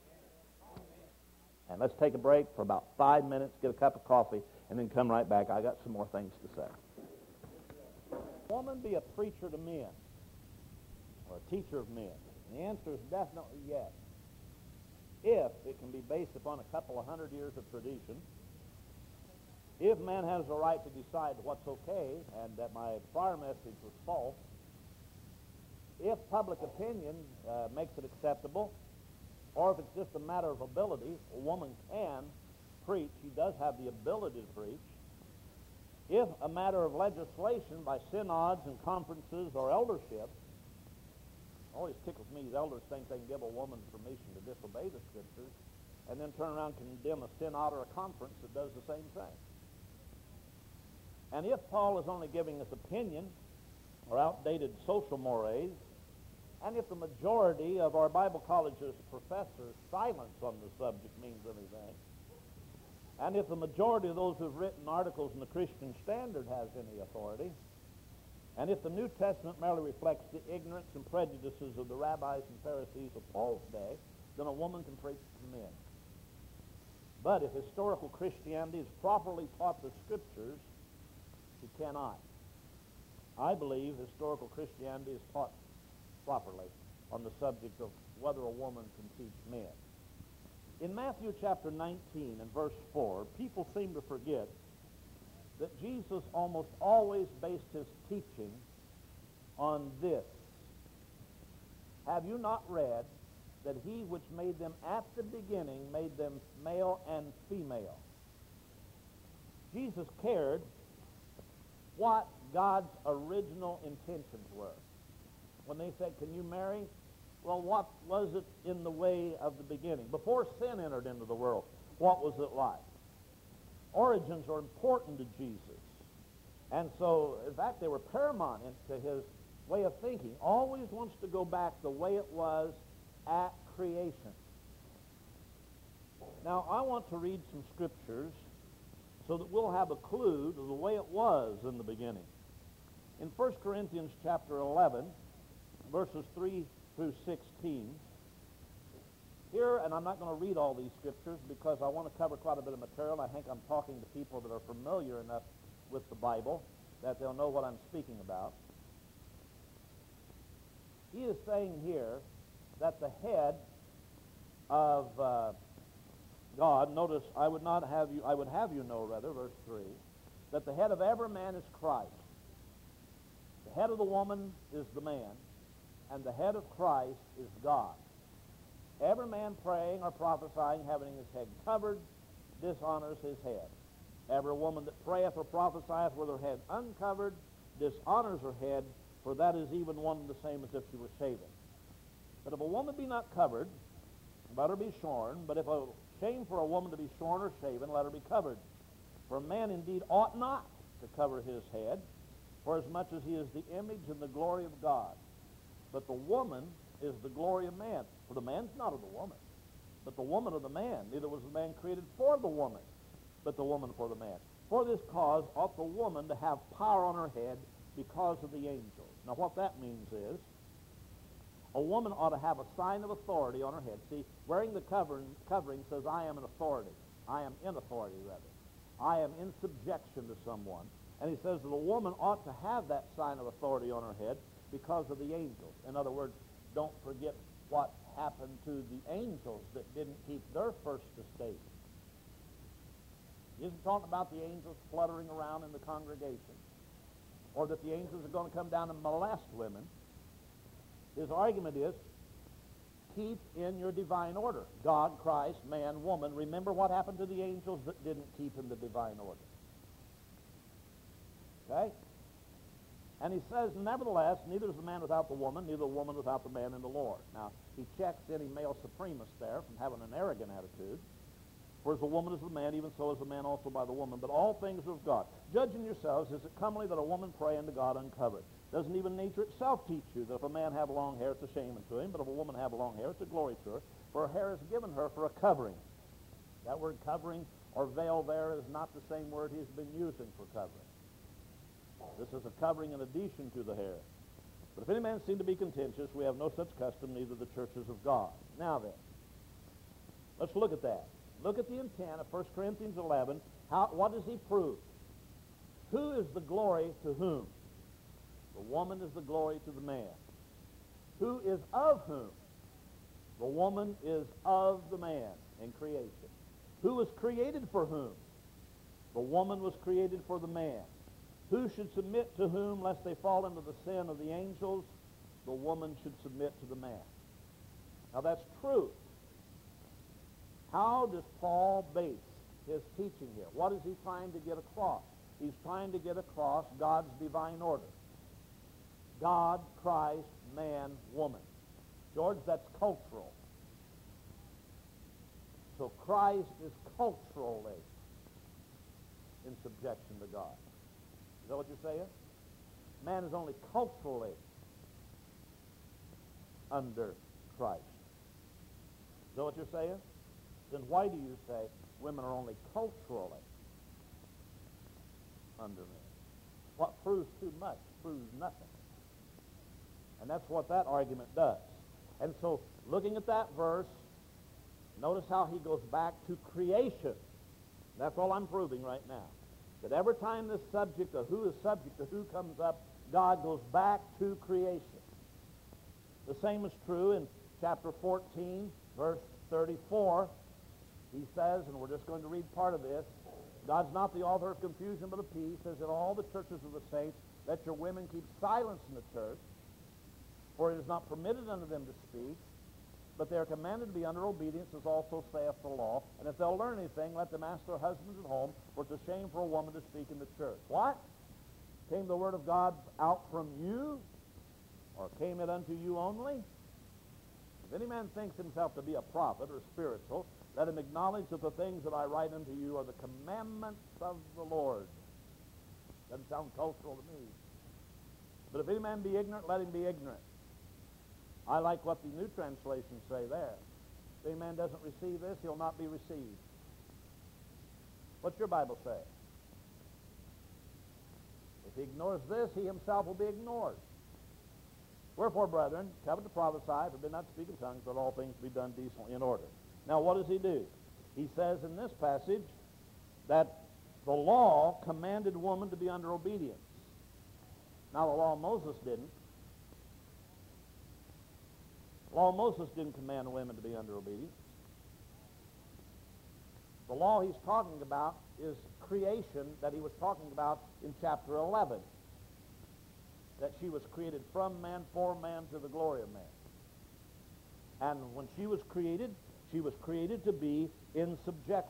And let's take a break for about five minutes, get a cup of coffee, and then come right back. I got some more things to say. Woman be a preacher to men or a teacher of men? And the answer is definitely yes. If it can be based upon a couple of hundred years of tradition, if man has the right to decide what's okay and that my prior message was false, if public opinion uh, makes it acceptable, or if it's just a matter of ability, a woman can preach. She does have the ability to preach. If a matter of legislation by synods and conferences or eldership, always tickles me, these elders think they can give a woman permission to disobey the Scriptures and then turn around and condemn a synod or a conference that does the same thing. And if Paul is only giving us opinion or outdated social mores, and if the majority of our Bible college's professors' silence on the subject means anything, and if the majority of those who have written articles in the Christian Standard has any authority, and if the New Testament merely reflects the ignorance and prejudices of the rabbis and Pharisees of Paul's day, then a woman can preach to men. But if historical Christianity has properly taught the Scriptures, she cannot. I believe historical Christianity is taught properly on the subject of whether a woman can teach men. In Matthew chapter nineteen and verse four, people seem to forget that Jesus almost always based his teaching on this. Have you not read that he which made them at the beginning made them male and female? Jesus cared what God's original intentions were. When they said, can you marry? Well, what was it in the way of the beginning? Before sin entered into the world, what was it like? Origins are important to Jesus. And so, in fact, they were paramount into his way of thinking. Always wants to go back the way it was at creation. Now, I want to read some scriptures so that we'll have a clue to the way it was in the beginning. In First Corinthians chapter eleven, verses three through sixteen, here, and I'm not going to read all these scriptures because I want to cover quite a bit of material. I think I'm talking to people that are familiar enough with the Bible that they'll know what I'm speaking about. He is saying here that the head of uh, God, notice, I would not have you, I would have you know, rather, verse three, that the head of every man is Christ. The head of the woman is the man, and the head of Christ is God. Every man praying or prophesying, having his head covered, dishonors his head. Every woman that prayeth or prophesieth with her head uncovered dishonors her head, for that is even one and the same as if she were shaven. But if a woman be not covered, let her be shorn. But if a shame for a woman to be shorn or shaven, let her be covered. For a man indeed ought not to cover his head, for as much as he is the image and the glory of God. But the woman is the glory of man. For the man's not of the woman, but the woman of the man. Neither was the man created for the woman, but the woman for the man. For this cause ought the woman to have power on her head because of the angels. Now what that means is, a woman ought to have a sign of authority on her head. See, wearing the covering, covering says, I am an authority. I am in authority, rather. I am in subjection to someone. And he says that a woman ought to have that sign of authority on her head because of the angels. In other words, don't forget what happened to the angels that didn't keep their first estate. He isn't talking about the angels fluttering around in the congregation, or that the angels are going to come down and molest women. His argument is, keep in your divine order. God, Christ, man, woman. Remember what happened to the angels that didn't keep in the divine order. Okay? And he says, nevertheless, neither is the man without the woman, neither the woman without the man in the Lord. Now, he checks any male supremacist there from having an arrogant attitude. For as the woman is the man, even so is the man also by the woman. But all things are of God. Judging yourselves, is it comely that a woman pray unto God uncovered? Doesn't even nature itself teach you that if a man have long hair, it's a shame unto him, but if a woman have long hair, it's a glory to her? For her hair is given her for a covering. That word covering or veil there is not the same word he's been using for covering. This is a covering in addition to the hair. But if any man seem to be contentious, we have no such custom, neither the churches of God. Now then, let's look at that. Look at the intent of First Corinthians eleven. How, what does he prove? Who is the glory to whom? The woman is the glory to the man. Who is of whom? The woman is of the man in creation. Who was created for whom? The woman was created for the man. Who should submit to whom, lest they fall into the sin of the angels? The woman should submit to the man. Now that's true. How does Paul base his teaching here? What is he trying to get across? He's trying to get across God's divine order. God, Christ, man, woman. George, that's cultural. So Christ is culturally in subjection to God. Is that what you're saying? Man is only culturally under Christ. Is that what you're saying? Then why do you say women are only culturally under men? What proves too much proves nothing. And that's what that argument does. And so, looking at that verse, notice how he goes back to creation. That's all I'm proving right now. That every time this subject of who is subject to who comes up, God goes back to creation. The same is true in chapter fourteen, verse thirty-four. He says, and we're just going to read part of this, God's not the author of confusion but of peace, as in all the churches of the saints, let your women keep silence in the church, for it is not permitted unto them to speak, but they are commanded to be under obedience, as also saith the law. And if they'll learn anything, let them ask their husbands at home, for it's a shame for a woman to speak in the church. What? Came the word of God out from you? Or came it unto you only? If any man thinks himself to be a prophet or spiritual, let him acknowledge that the things that I write unto you are the commandments of the Lord. Doesn't sound cultural to me. But if any man be ignorant, let him be ignorant. I like what the New Translations say there. If any man doesn't receive this, he'll not be received. What's your Bible say? If he ignores this, he himself will be ignored. Wherefore, brethren, covet to prophesy, forbid not to speak in tongues, let all things be done decently in order. Now, what does he do? He says in this passage that the law commanded woman to be under obedience. Now, the law of Moses didn't. The law of Moses didn't command women to be under obedience. The law he's talking about is creation that he was talking about in chapter eleven. That she was created from man, for man, to the glory of man. And when she was created, she was created to be in subjection.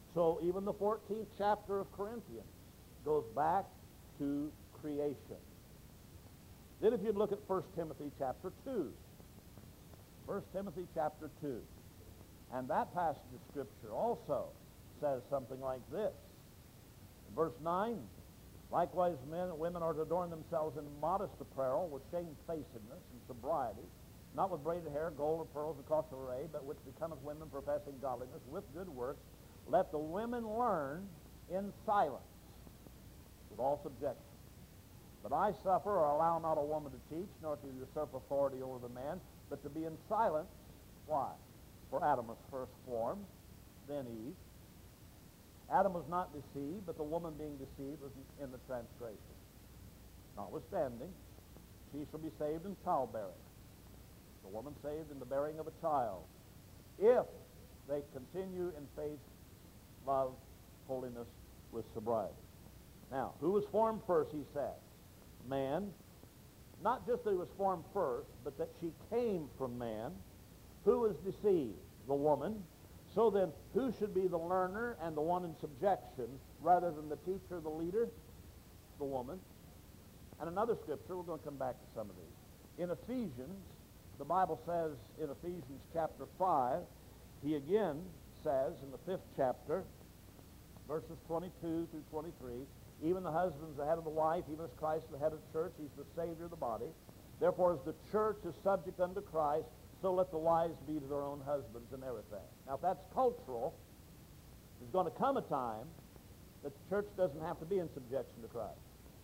So even the fourteenth chapter of Corinthians goes back to creation. Then if you'd look at First Timothy chapter two. First Timothy chapter two. And that passage of Scripture also says something like this. In verse nine, likewise men and women are to adorn themselves in modest apparel with shamefacedness and sobriety, not with braided hair, gold, or pearls, or costly array, but which becometh women professing godliness with good works. Let the women learn in silence, with all subjection. But I suffer, or allow not a woman to teach, nor to usurp authority over the man, but to be in silence. Why? For Adam was first formed, then Eve. Adam was not deceived, but the woman being deceived was in the transgression. Notwithstanding, she shall be saved in childbearing. The woman saved in the bearing of a child, if they continue in faith, love, holiness, with sobriety. Now, who was formed first, he says? Man. Not just that he was formed first, but that she came from man. Who was deceived? The woman. So then, who should be the learner and the one in subjection rather than the teacher, the leader? The woman. And another scripture, we're going to come back to some of these. In Ephesians, the Bible says in Ephesians chapter five, he again says in the fifth chapter, verses twenty-two through twenty-three, even the husband's the head of the wife, even as Christ is the head of the church, he's the Savior of the body. Therefore, as the church is subject unto Christ, so let the wives be to their own husbands and everything. Now, if that's cultural, there's going to come a time that the church doesn't have to be in subjection to Christ.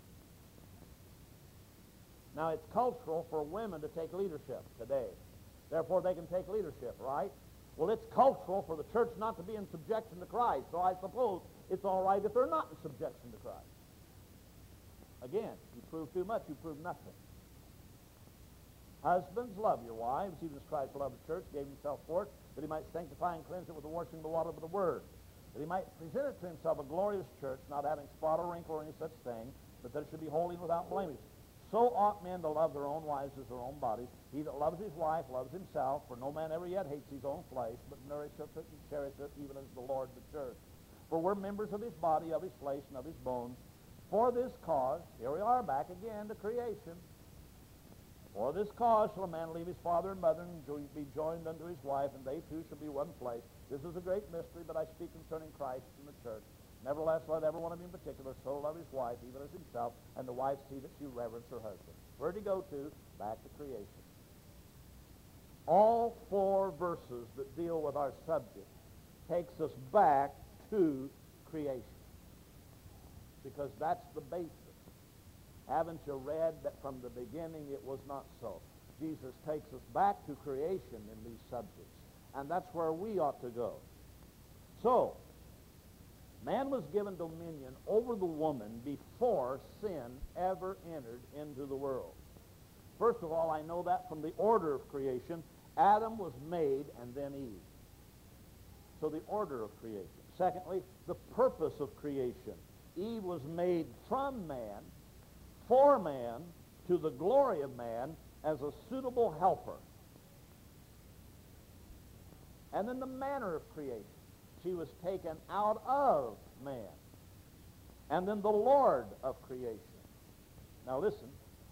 Now, it's cultural for women to take leadership today. Therefore, they can take leadership, right? Well, it's cultural for the church not to be in subjection to Christ, so I suppose it's all right if they're not in subjection to Christ. Again, you prove too much, you prove nothing. Husbands, love your wives, even as Christ loved the church, gave himself for it, that he might sanctify and cleanse it with the washing of the water of the word, that he might present it to himself a glorious church, not having spot or wrinkle or any such thing, but that it should be holy and without blemish. So ought men to love their own wives as their own bodies. He that loves his wife loves himself, for no man ever yet hates his own flesh, but nourisheth it and cherisheth it, even as the Lord the church. For we're members of his body, of his flesh, and of his bones. For this cause, here we are back again to creation. For this cause shall a man leave his father and mother and be joined unto his wife, and they two shall be one flesh. This is a great mystery, but I speak concerning Christ and the church. Nevertheless, let every one of you in particular so love his wife, even as himself, and the wife see that she reverence her husband. Where did he go to? Back to creation. All four verses that deal with our subject takes us back to creation, because that's the basis. Haven't you read that from the beginning it was not so? Jesus takes us back to creation in these subjects, and that's where we ought to go. So, man was given dominion over the woman before sin ever entered into the world. First of all, I know that from the order of creation. Adam was made and then Eve. So the order of creation. Secondly, the purpose of creation. Eve was made from man, for man, to the glory of man, as a suitable helper. And then the manner of creation. She was taken out of man. And then the Lord of creation. Now listen.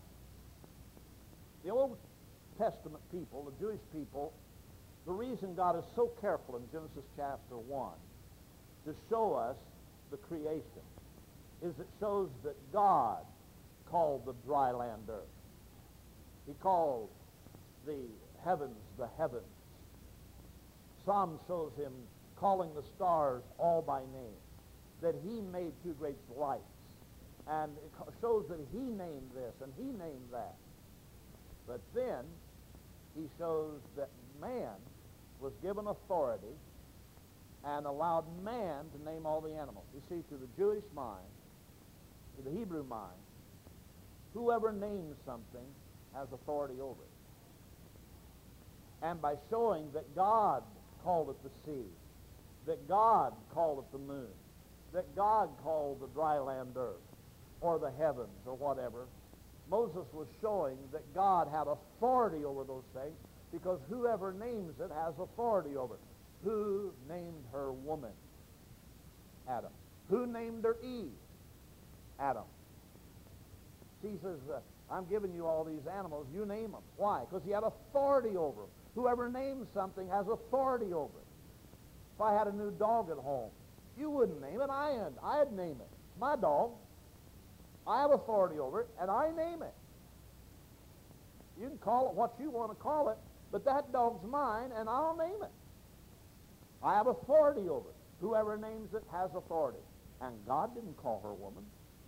The Old Testament people, the Jewish people, the reason God is so careful in Genesis chapter one to show us the creation is it shows that God called the dry land earth. He called the heavens the heavens. Psalm shows him calling the stars all by name, that he made two great lights. And it shows that he named this and he named that. But then he shows that man was given authority and allowed man to name all the animals. You see, to the Jewish mind, to the Hebrew mind, whoever names something has authority over it. And by showing that God called it the sea, that God called it the moon, that God called the dry land earth, or the heavens, or whatever, Moses was showing that God had authority over those things, because whoever names it has authority over it. Who named her woman? Adam. Who named her Eve? Adam. She says, uh, I'm giving you all these animals, you name them. Why? Because he had authority over them. Whoever names something has authority over it. If I had a new dog at home, you wouldn't name it, I'd, I'd name it. It's my dog. I have authority over it, and I name it. You can call it what you want to call it, but that dog's mine, and I'll name it. I have authority over it. Whoever names it has authority. And God didn't call her woman.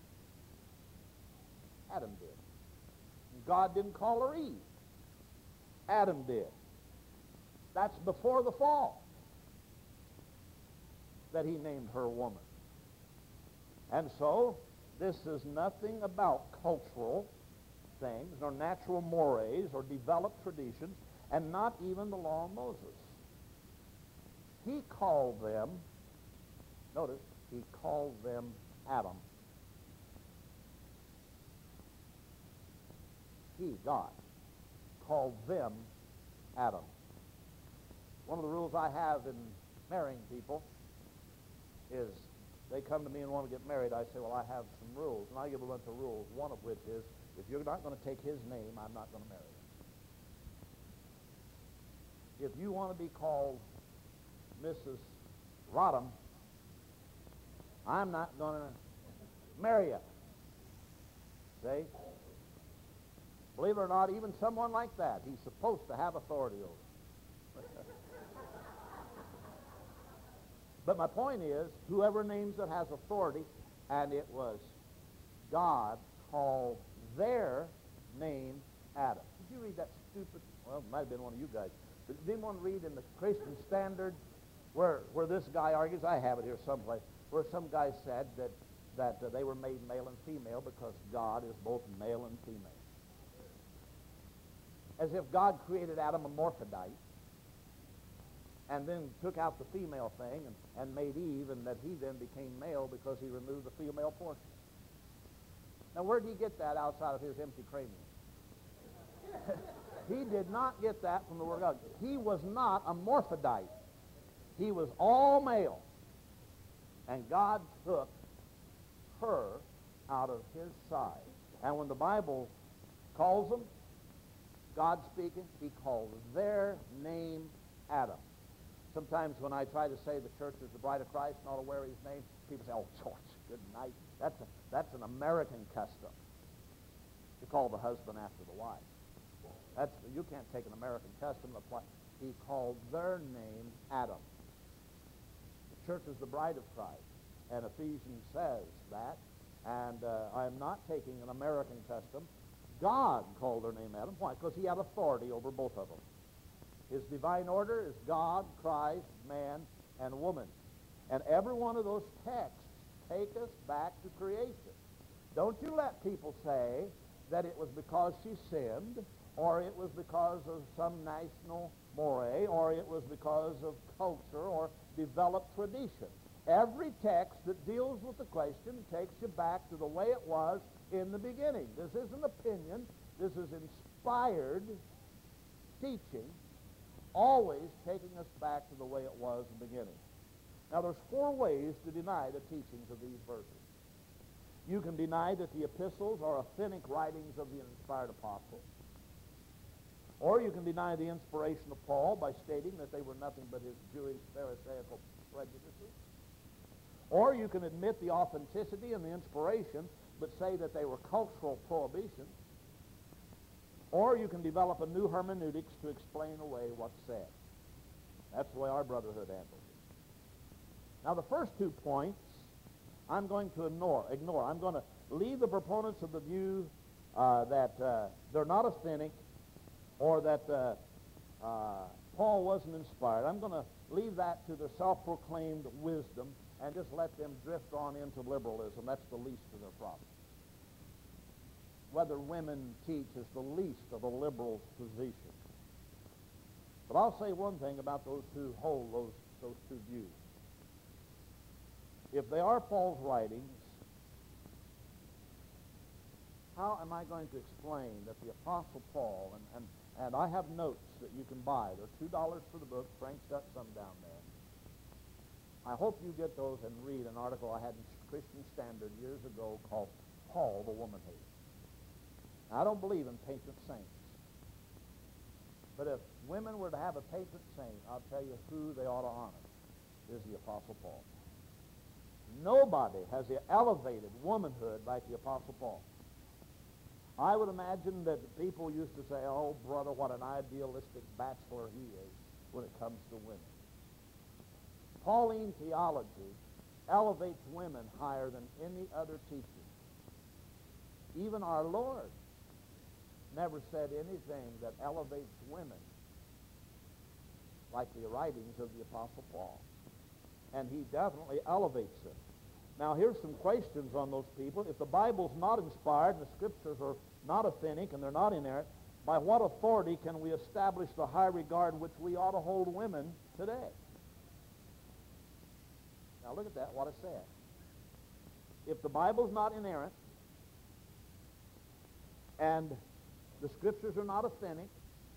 Adam did. God didn't call her Eve. Adam did. That's before the fall that he named her woman. And so, this is nothing about cultural things, or natural mores, or developed traditions, and not even the law of Moses. He called them, notice, he called them Adam. He, God, called them Adam. One of the rules I have in marrying people is they come to me and want to get married. I say, well, I have some rules. And I give a bunch of rules, one of which is, if you're not going to take his name, I'm not going to marry you. If you want to be called Missus Rodham, I'm not going to marry you. See? Believe it or not, even someone like that, he's supposed to have authority over. But my point is, whoever names it has authority, and it was God called their name Adam. Did you read that stupid, well, it might have been one of you guys, but did anyone read in the Christian Standard where, where this guy argues, I have it here someplace, where some guy said that, that uh, they were made male and female because God is both male and female. As if God created Adam a morphodite and then took out the female thing and, and made Eve, and that he then became male because he removed the female portion. Now, where did he get that outside of his empty cranium? He did not get that from the Word of God. He was not a morphodite. He was all male. And God took her out of his side. And when the Bible calls them, God speaking, he calls their name Adam. Sometimes when I try to say the church is the bride of Christ and ought to wear his name, people say, oh, George, good night. That's, a, that's an American custom to call the husband after the wife. That's, you can't take an American custom and apply. He called their name Adam. The church is the bride of Christ, and Ephesians says that, and uh, I'm not taking an American custom. God called their name Adam. Why? Because he had authority over both of them. His divine order is God, Christ, man, and woman. And every one of those texts take us back to creation. Don't you let people say that it was because she sinned, or it was because of some national moray, or it was because of culture or developed tradition. Every text that deals with the question takes you back to the way it was in the beginning. This isn't opinion. This is inspired teaching, always taking us back to the way it was in the beginning. Now, there's four ways to deny the teachings of these verses. You can deny that the epistles are authentic writings of the inspired apostle. Or you can deny the inspiration of Paul by stating that they were nothing but his Jewish Pharisaical prejudices. Or you can admit the authenticity and the inspiration, but say that they were cultural prohibitions. Or you can develop a new hermeneutics to explain away what's said. That's the way our brotherhood handles it. Now, the first two points I'm going to ignore. ignore. I'm going to leave the proponents of the view uh, that uh, they're not authentic, or that uh, uh, Paul wasn't inspired. I'm going to leave that to their self-proclaimed wisdom and just let them drift on into liberalism. That's the least of their problems. Whether women teach is the least of a liberal position. But I'll say one thing about those who hold those, those two views. If they are Paul's writings, how am I going to explain that the Apostle Paul, and, and, and I have notes that you can buy. They're two dollars for the book. Frank's got some down there. I hope you get those and read an article I had in Christian Standard years ago called Paul the Woman Hater. Now, I don't believe in patron saints. But if women were to have a patron saint, I'll tell you who they ought to honor is the Apostle Paul. Nobody has elevated womanhood like the Apostle Paul. I would imagine that people used to say, oh, brother, what an idealistic bachelor he is when it comes to women. Pauline theology elevates women higher than any other teacher. Even our Lord never said anything that elevates women like the writings of the Apostle Paul. And he definitely elevates them. Now, here's some questions on those people. If the Bible's not inspired and the Scriptures are not authentic and they're not inerrant, by what authority can we establish the high regard which we ought to hold women today? Now, look at that, what it said. If the Bible's not inerrant and the Scriptures are not authentic,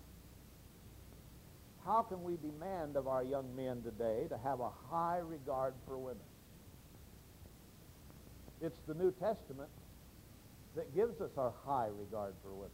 how can we demand of our young men today to have a high regard for women? It's the New Testament that gives us our high regard for women.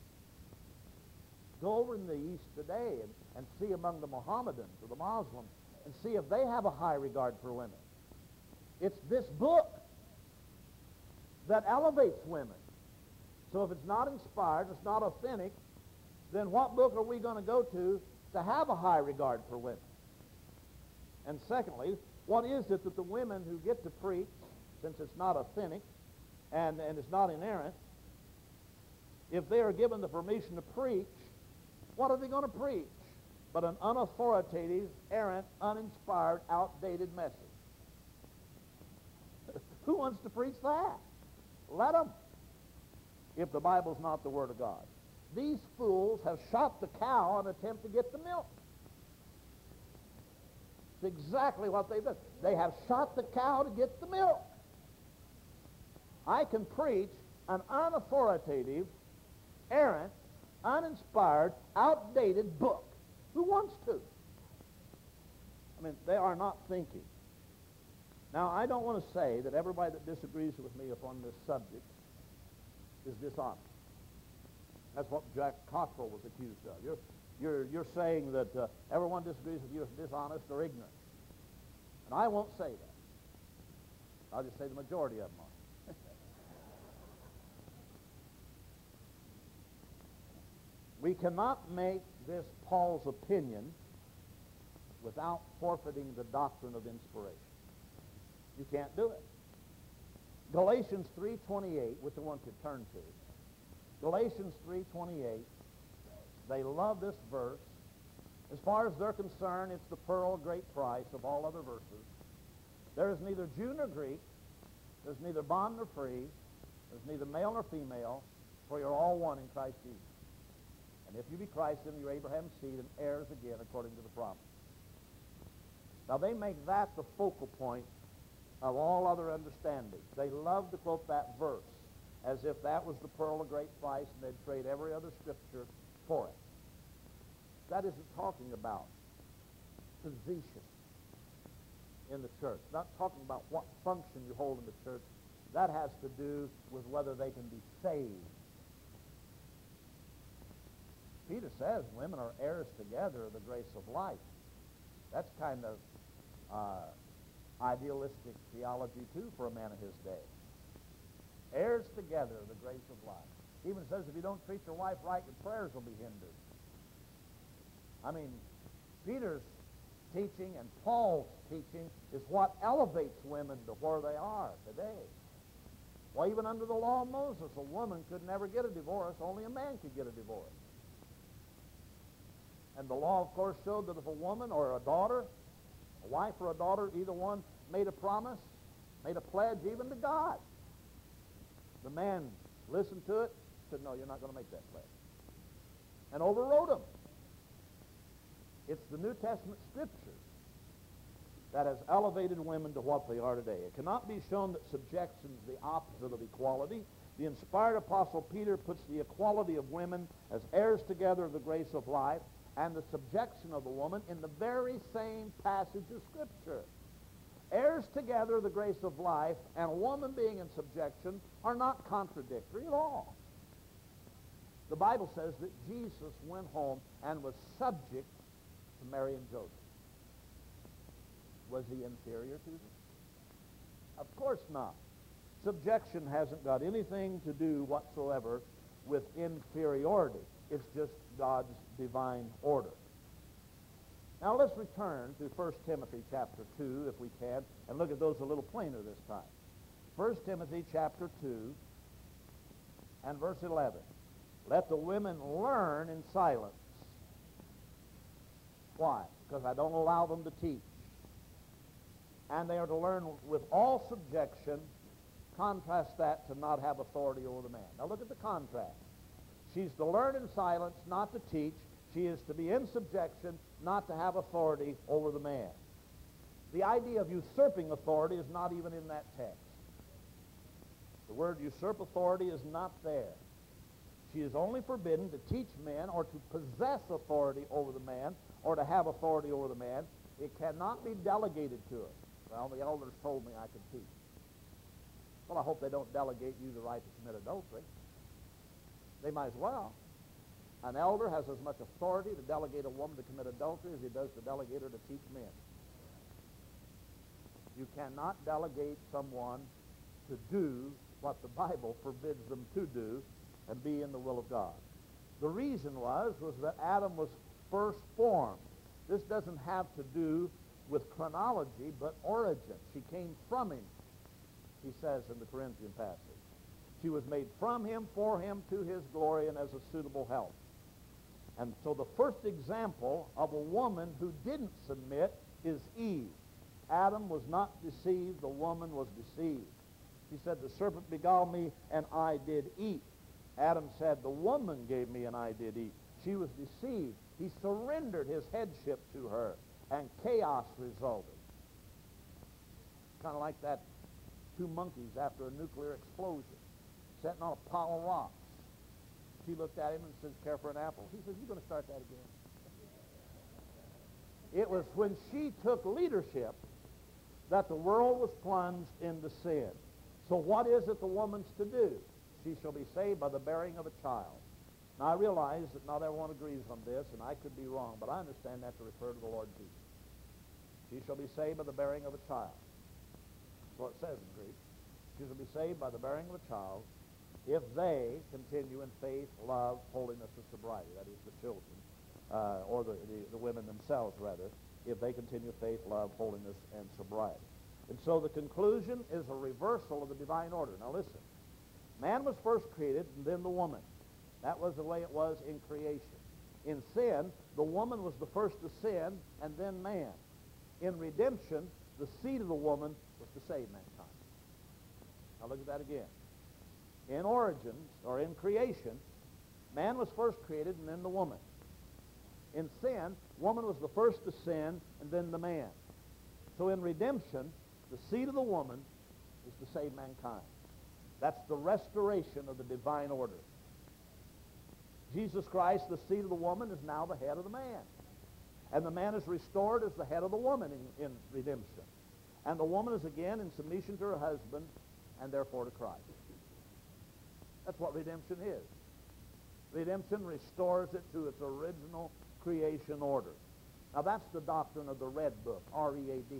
Go over in the East today and, and see among the Mohammedans or the Muslims and see if they have a high regard for women. It's this book that elevates women. So if it's not inspired, it's not authentic, then what book are we going to go to to have a high regard for women? And secondly, what is it that the women who get to preach, since it's not authentic and, and it's not inerrant, if they are given the permission to preach, what are they going to preach but an unauthoritative, errant, uninspired, outdated message? Who wants to preach that? Let them, if the Bible's not the Word of God. These fools have shot the cow in an attempt to get the milk. It's exactly what they've done. They have shot the cow to get the milk. I can preach an unauthoritative, errant, uninspired, outdated book. Who wants to? I mean, they are not thinking. Now, I don't want to say that everybody that disagrees with me upon this subject is dishonest. That's what Jack Cockrell was accused of. You're, you're, you're saying that uh, everyone disagrees with you is dishonest or ignorant. And I won't say that. I'll just say the majority of them are. We cannot make this Paul's opinion without forfeiting the doctrine of inspiration. You can't do it. Galatians three twenty-eight, which I want to turn to. Galatians three twenty-eight, they love this verse. As far as they're concerned, it's the pearl of great price of all other verses. There is neither Jew nor Greek. There's neither bond nor free. There's neither male nor female, for you're all one in Christ Jesus. And if you be Christ, then you're Abraham's seed and heirs again according to the promise. Now they make that the focal point of all other understandings. They love to quote that verse as if that was the pearl of great price and they'd trade every other scripture for it. That isn't talking about position in the church. Not talking about what function you hold in the church. That has to do with whether they can be saved. Peter says women are heirs together of the grace of life. That's kind of uh, idealistic theology, too, for a man of his day. Heirs together of the grace of life. Even says if you don't treat your wife right, your prayers will be hindered. I mean, Peter's teaching and Paul's teaching is what elevates women to where they are today. Well, even under the law of Moses, a woman could never get a divorce. Only a man could get a divorce. And the law, of course, showed that if a woman or a daughter, a wife or a daughter, either one made a promise, made a pledge even to God, the man listened to it, said, no, you're not going to make that pledge, and overrode him. It's the New Testament Scriptures that has elevated women to what they are today. It cannot be shown that subjection is the opposite of equality. The inspired Apostle Peter puts the equality of women as heirs together of the grace of life and the subjection of the woman in the very same passage of Scripture. heirs together of the grace of life, and a woman being in subjection are not contradictory at all. The Bible says that Jesus went home and was subject to Mary and Joseph. Was he inferior to them? Of course not. Subjection hasn't got anything to do whatsoever with inferiority. It's just God's divine order. Now let's return to First Timothy chapter two, if we can, and look at those a little plainer this time. First Timothy chapter two and verse eleven. Let the women learn in silence. Why? Because I don't allow them to teach. And they are to learn with all subjection. Contrast that to not have authority over the man. Now look at the contrast. She's to learn in silence, not to teach. She is to be in subjection, not to have authority over the man. The idea of usurping authority is not even in that text. The word usurp authority is not there. She is only forbidden to teach men or to possess authority over the man or to have authority over the man. It cannot be delegated to her. Well, the elders told me I could teach. Well, I hope they don't delegate you the right to commit adultery. They might as well. An elder has as much authority to delegate a woman to commit adultery as he does to delegate her to teach men. You cannot delegate someone to do what the Bible forbids them to do and be in the will of God. The reason was, was that Adam was first formed. This doesn't have to do with chronology, but origin. She came from him, he says in the Corinthian passage. She was made from him, for him, to his glory, and as a suitable help. And so the first example of a woman who didn't submit is Eve. Adam was not deceived, the woman was deceived. She said, the serpent beguiled me, and I did eat. Adam said, the woman gave me, and I did eat. She was deceived. He surrendered his headship to her, and chaos resulted. Kind of like that two monkeys after a nuclear explosion, sitting on a pile of rocks. She looked at him and said, care for an apple. He says, you're going to start that again. It was when she took leadership that the world was plunged into sin. So what is it the woman's to do? She shall be saved by the bearing of a child. Now I realize that not everyone agrees on this, and I could be wrong, but I understand that to refer to the Lord Jesus. She shall be saved by the bearing of a child. That's what it says in Greek. She shall be saved by the bearing of a child if they continue in faith, love, holiness, and sobriety. That is the children, uh, or the, the, the women themselves, rather, if they continue faith, love, holiness, and sobriety. And so the conclusion is a reversal of the divine order. Now listen, man was first created, and then the woman. That was the way it was in creation. In sin, the woman was the first to sin, and then man. In redemption, the seed of the woman was to save mankind. Now look at that again. In origins, or in creation, man was first created, and then the woman. In sin, woman was the first to sin, and then the man. So in redemption, the seed of the woman is to save mankind. That's the restoration of the divine order. Jesus Christ, the seed of the woman, is now the head of the man. And the man is restored as the head of the woman in, in redemption. And the woman is again in submission to her husband, and therefore to Christ. That's what redemption is. Redemption restores it to its original creation order. Now that's the doctrine of the Red Book, R E A D.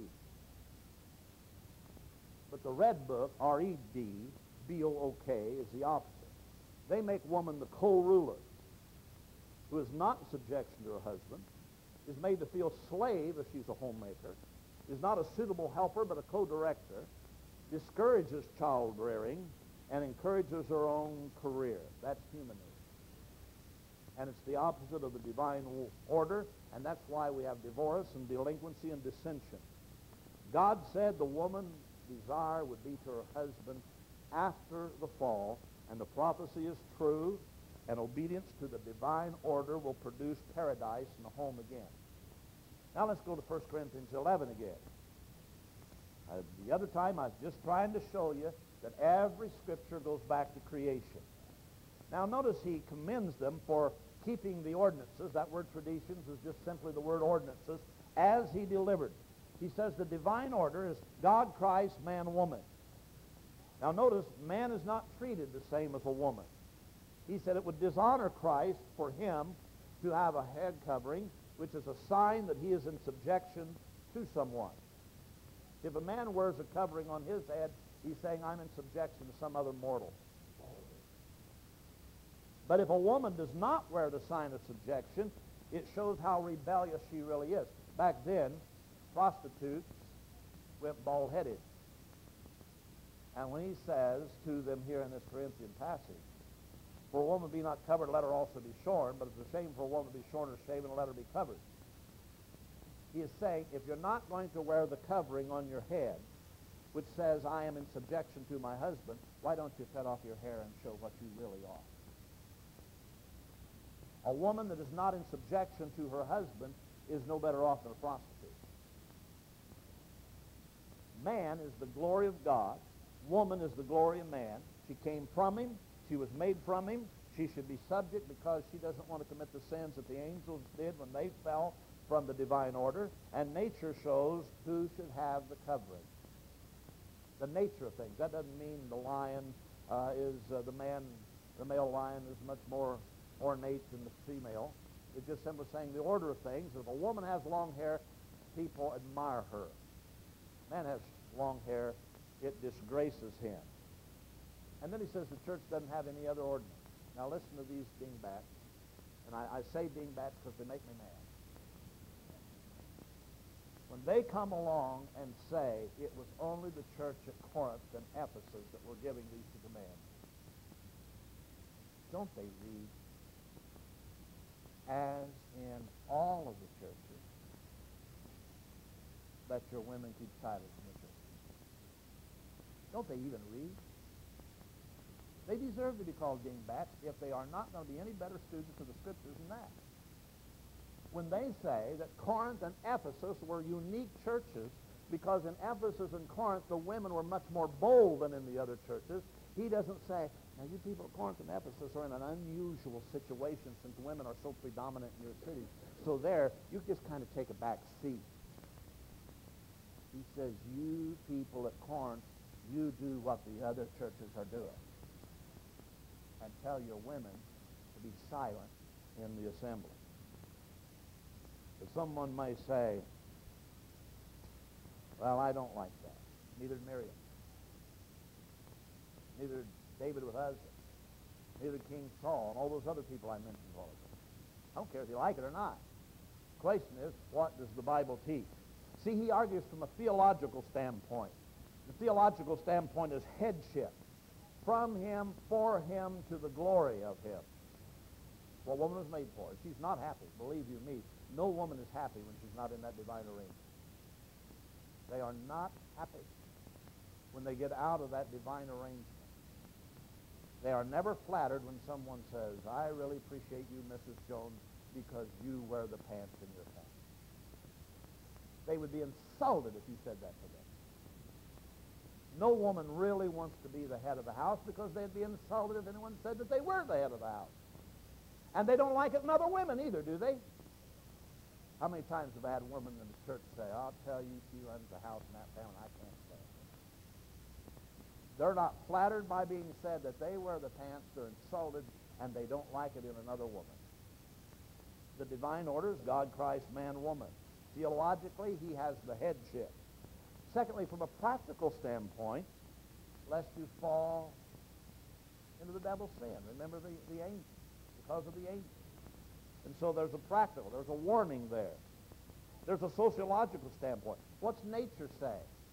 But the Red Book, R E D, B O O K, is the opposite. They make woman the co-ruler, who is not in subjection to her husband, is made to feel slave if she's a homemaker, is not a suitable helper but a co-director, discourages child-rearing, and encourages her own career. That's humanism. And it's the opposite of the divine order, and that's why we have divorce and delinquency and dissension. God said the woman's desire would be to her husband after the fall, and the prophecy is true, and obedience to the divine order will produce paradise and a home again. Now let's go to First Corinthians eleven again. Uh, the other time I was just trying to show you that every scripture goes back to creation. Now notice he commends them for keeping the ordinances. That word traditions is just simply the word ordinances, as he delivered. He says the divine order is God, Christ, man, woman. Now notice, man is not treated the same as a woman. He said it would dishonor Christ for him to have a head covering, which is a sign that he is in subjection to someone. If a man wears a covering on his head, he's saying, I'm in subjection to some other mortal. But if a woman does not wear the sign of subjection, it shows how rebellious she really is. Back then, prostitutes went bald-headed. And when he says to them here in this Corinthian passage, for a woman be not covered, let her also be shorn, but it's a shame for a woman to be shorn or shaven, let her be covered. He is saying, if you're not going to wear the covering on your head, which says, I am in subjection to my husband, why don't you cut off your hair and show what you really are? A woman that is not in subjection to her husband is no better off than a prostitute. Man is the glory of God. Woman is the glory of man. She came from him. She was made from him. She should be subject because she doesn't want to commit the sins that the angels did when they fell from the divine order. And nature shows who should have the covering. The nature of things. That doesn't mean the lion uh, is uh, the man, the male lion is much more ornate than the female. It's just simply saying the order of things. If a woman has long hair, people admire her. Man has long hair, it disgraces him. And then he says the church doesn't have any other ordinance. Now listen to these dingbats. And I, I say dingbats because they make me mad. When they come along and say it was only the church at Corinth and Ephesus that were giving these two commands, don't they read? As in all of the churches, let your women keep silent in the church. Don't they even read? They deserve to be called dingbats if they are not going to be any better students of the Scriptures than that. When they say that Corinth and Ephesus were unique churches because in Ephesus and Corinth the women were much more bold than in the other churches, he doesn't say, now you people of Corinth and Ephesus are in an unusual situation since women are so predominant in your cities. So there, you just kind of take a back seat. He says, you people at Corinth, you do what the other churches are doing. And tell your women to be silent in the assembly. But someone may say, well, I don't like that. Neither did Miriam. Neither did David with Uzzah. Neither did King Saul and all those other people I mentioned all of them. I don't care if you like it or not. The question is, what does the Bible teach? See, he argues from a theological standpoint. The theological standpoint is headship. From him, for him, to the glory of him. What woman was made for. She's not happy. Believe you me, no woman is happy when she's not in that divine arrangement. They are not happy when they get out of that divine arrangement. They are never flattered when someone says, I really appreciate you, Missus Jones, because you wear the pants in your pants. They would be insulted if you said that to them. No woman really wants to be the head of the house because they'd be insulted if anyone said that they were the head of the house. And they don't like it in other women either, do they? How many times have I had women in the church say, I'll tell you, she runs the house in that family, I can't stand it. They're not flattered by being said that they wear the pants, they're insulted, and they don't like it in another woman. The divine order is God, Christ, man, woman. Theologically, he has the headship. Secondly, from a practical standpoint, lest you fall into the devil's sin. Remember the, the angels, because of the angels. And so there's a practical, there's a warning there. There's a sociological standpoint. What's nature say?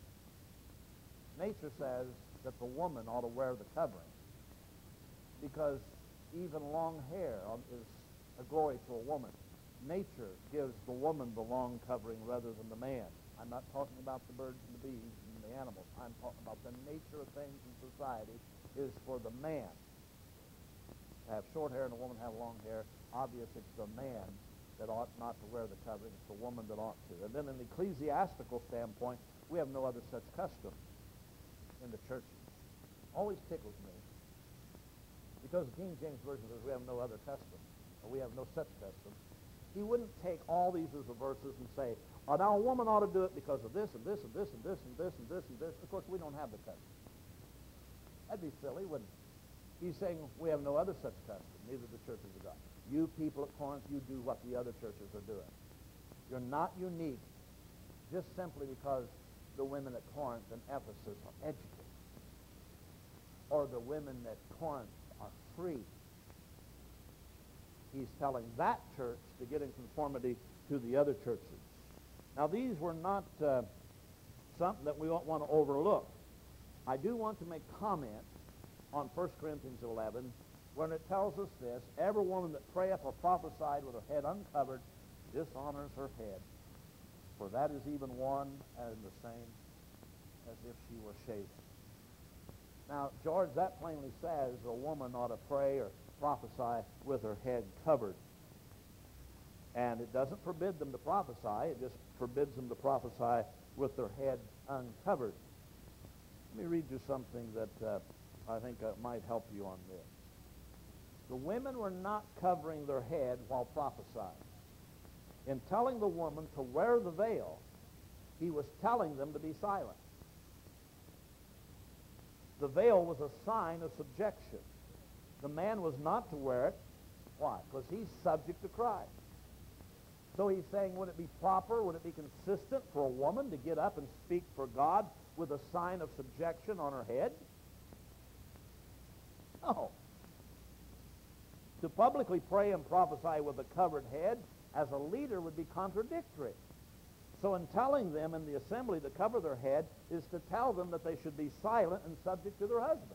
Nature says that the woman ought to wear the covering because even long hair is a glory to a woman. Nature gives the woman the long covering rather than the man. I'm not talking about the birds and the bees and the animals. I'm talking about the nature of things in society is for the man to have short hair and a woman have long hair. Obviously, it's the man that ought not to wear the covering. It's the woman that ought to. And then in the ecclesiastical standpoint, we have no other such custom in the churches. Always tickles me because the King James Version says we have no other custom, or we have no such custom. he wouldn't take all these as the verses and say, oh, now a woman ought to do it because of this and this and this and this and this and this and this. Of course, we don't have the custom. That'd be silly, wouldn't it? He's saying we have no other such custom, neither the churches of God. You people at Corinth, you do what the other churches are doing. You're not unique just simply because the women at Corinth and Ephesus are educated, or the women at Corinth are free. He's telling that church to get in conformity to the other churches. Now, these were not uh, something that we don't want to overlook. I do want to make comment on First Corinthians eleven when it tells us this: every woman that prayeth or prophesied with her head uncovered dishonors her head, for that is even one and the same as if she were shaven. Now, George, that plainly says a woman ought to pray or prophesy with her head covered. And it doesn't forbid them to prophesy. It just forbids them to prophesy with their head uncovered. Let me read you something that uh, I think uh, might help you on this. The women were not covering their head while prophesying. In telling the woman to wear the veil, he was telling them to be silent. The veil was a sign of subjection. The man was not to wear it. Why? Because he's subject to Christ. So he's saying, would it be proper, would it be consistent for a woman to get up and speak for God with a sign of subjection on her head? No. To publicly pray and prophesy with a covered head as a leader would be contradictory. So in telling them in the assembly to cover their head is to tell them that they should be silent and subject to their husband.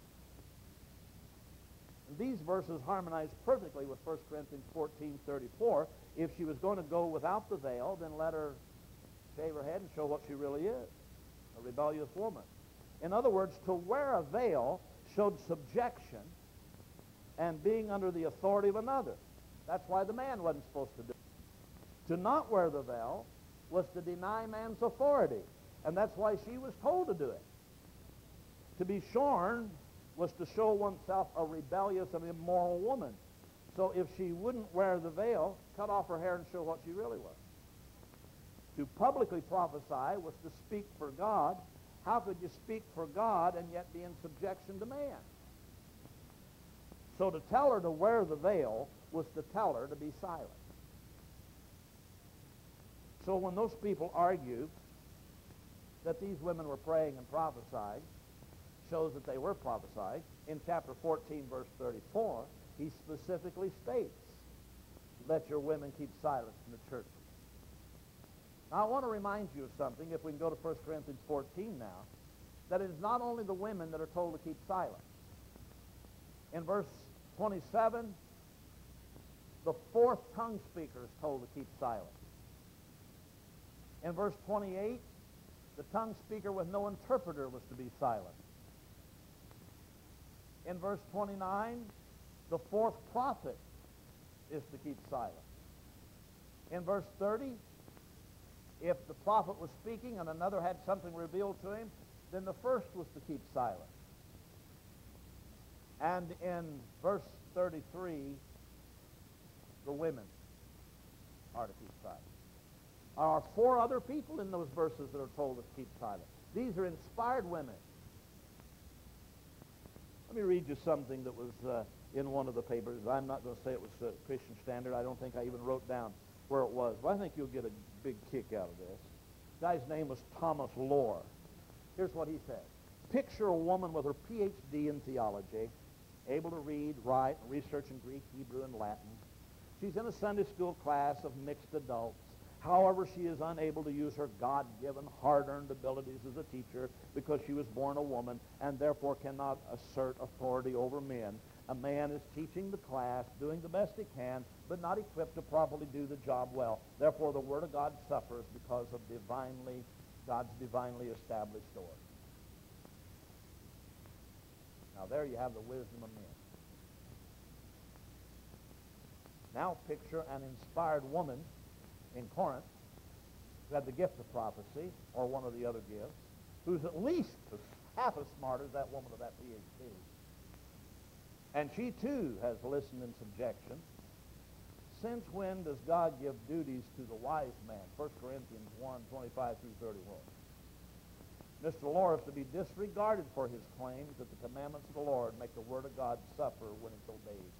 And these verses harmonize perfectly with First Corinthians fourteen thirty-four. If she was going to go without the veil, then let her shave her head and show what she really is, a rebellious woman. In other words, to wear a veil showed subjection and being under the authority of another. That's why the man wasn't supposed to do it. To not wear the veil was to deny man's authority, and that's why she was told to do it. To be shorn was to show oneself a rebellious and immoral woman. So if she wouldn't wear the veil, cut off her hair and show what she really was. To publicly prophesy was to speak for God. How could you speak for God and yet be in subjection to man? So to tell her to wear the veil was to tell her to be silent. So when those people argue that these women were praying and prophesying, shows that they were prophesying. In chapter fourteen, verse thirty-four, he specifically states, let your women keep silence in the churches. Now, I want to remind you of something, if we can go to First Corinthians fourteen now, that it is not only the women that are told to keep silent. In verse twenty-seven, the fourth tongue speaker is told to keep silent. In verse twenty-eight, the tongue speaker with no interpreter was to be silent. In verse twenty-nine, the fourth prophet is to keep silent. In verse thirty, if the prophet was speaking and another had something revealed to him, then the first was to keep silent. And in verse thirty-three, the women are to keep silent. There are four other people in those verses that are told to keep silent. These are inspired women. Let me read you something that was uh, in one of the papers. I'm not going to say it was uh, Christian Standard. I don't think I even wrote down where it was. But I think you'll get a big kick out of this. The guy's name was Thomas Lohr. Here's what he said. Picture a woman with her P H D in theology, able to read, write, and research in Greek, Hebrew, and Latin. She's in a Sunday school class of mixed adults. However, she is unable to use her God-given, hard-earned abilities as a teacher because she was born a woman and therefore cannot assert authority over men. A man is teaching the class, doing the best he can, but not equipped to properly do the job well. Therefore, the Word of God suffers because of divinely, God's divinely established order. Now, there you have the wisdom of men. Now, picture an inspired woman in Corinth who had the gift of prophecy, or one of the other gifts, who's at least half as smart as that woman with that P H D. And she, too, has listened in subjection, Since when does God give duties to the wise man? First Corinthians one, twenty-five through thirty-one. Mister Law is to be disregarded for his claims that the commandments of the Lord make the word of God suffer when it's obeyed.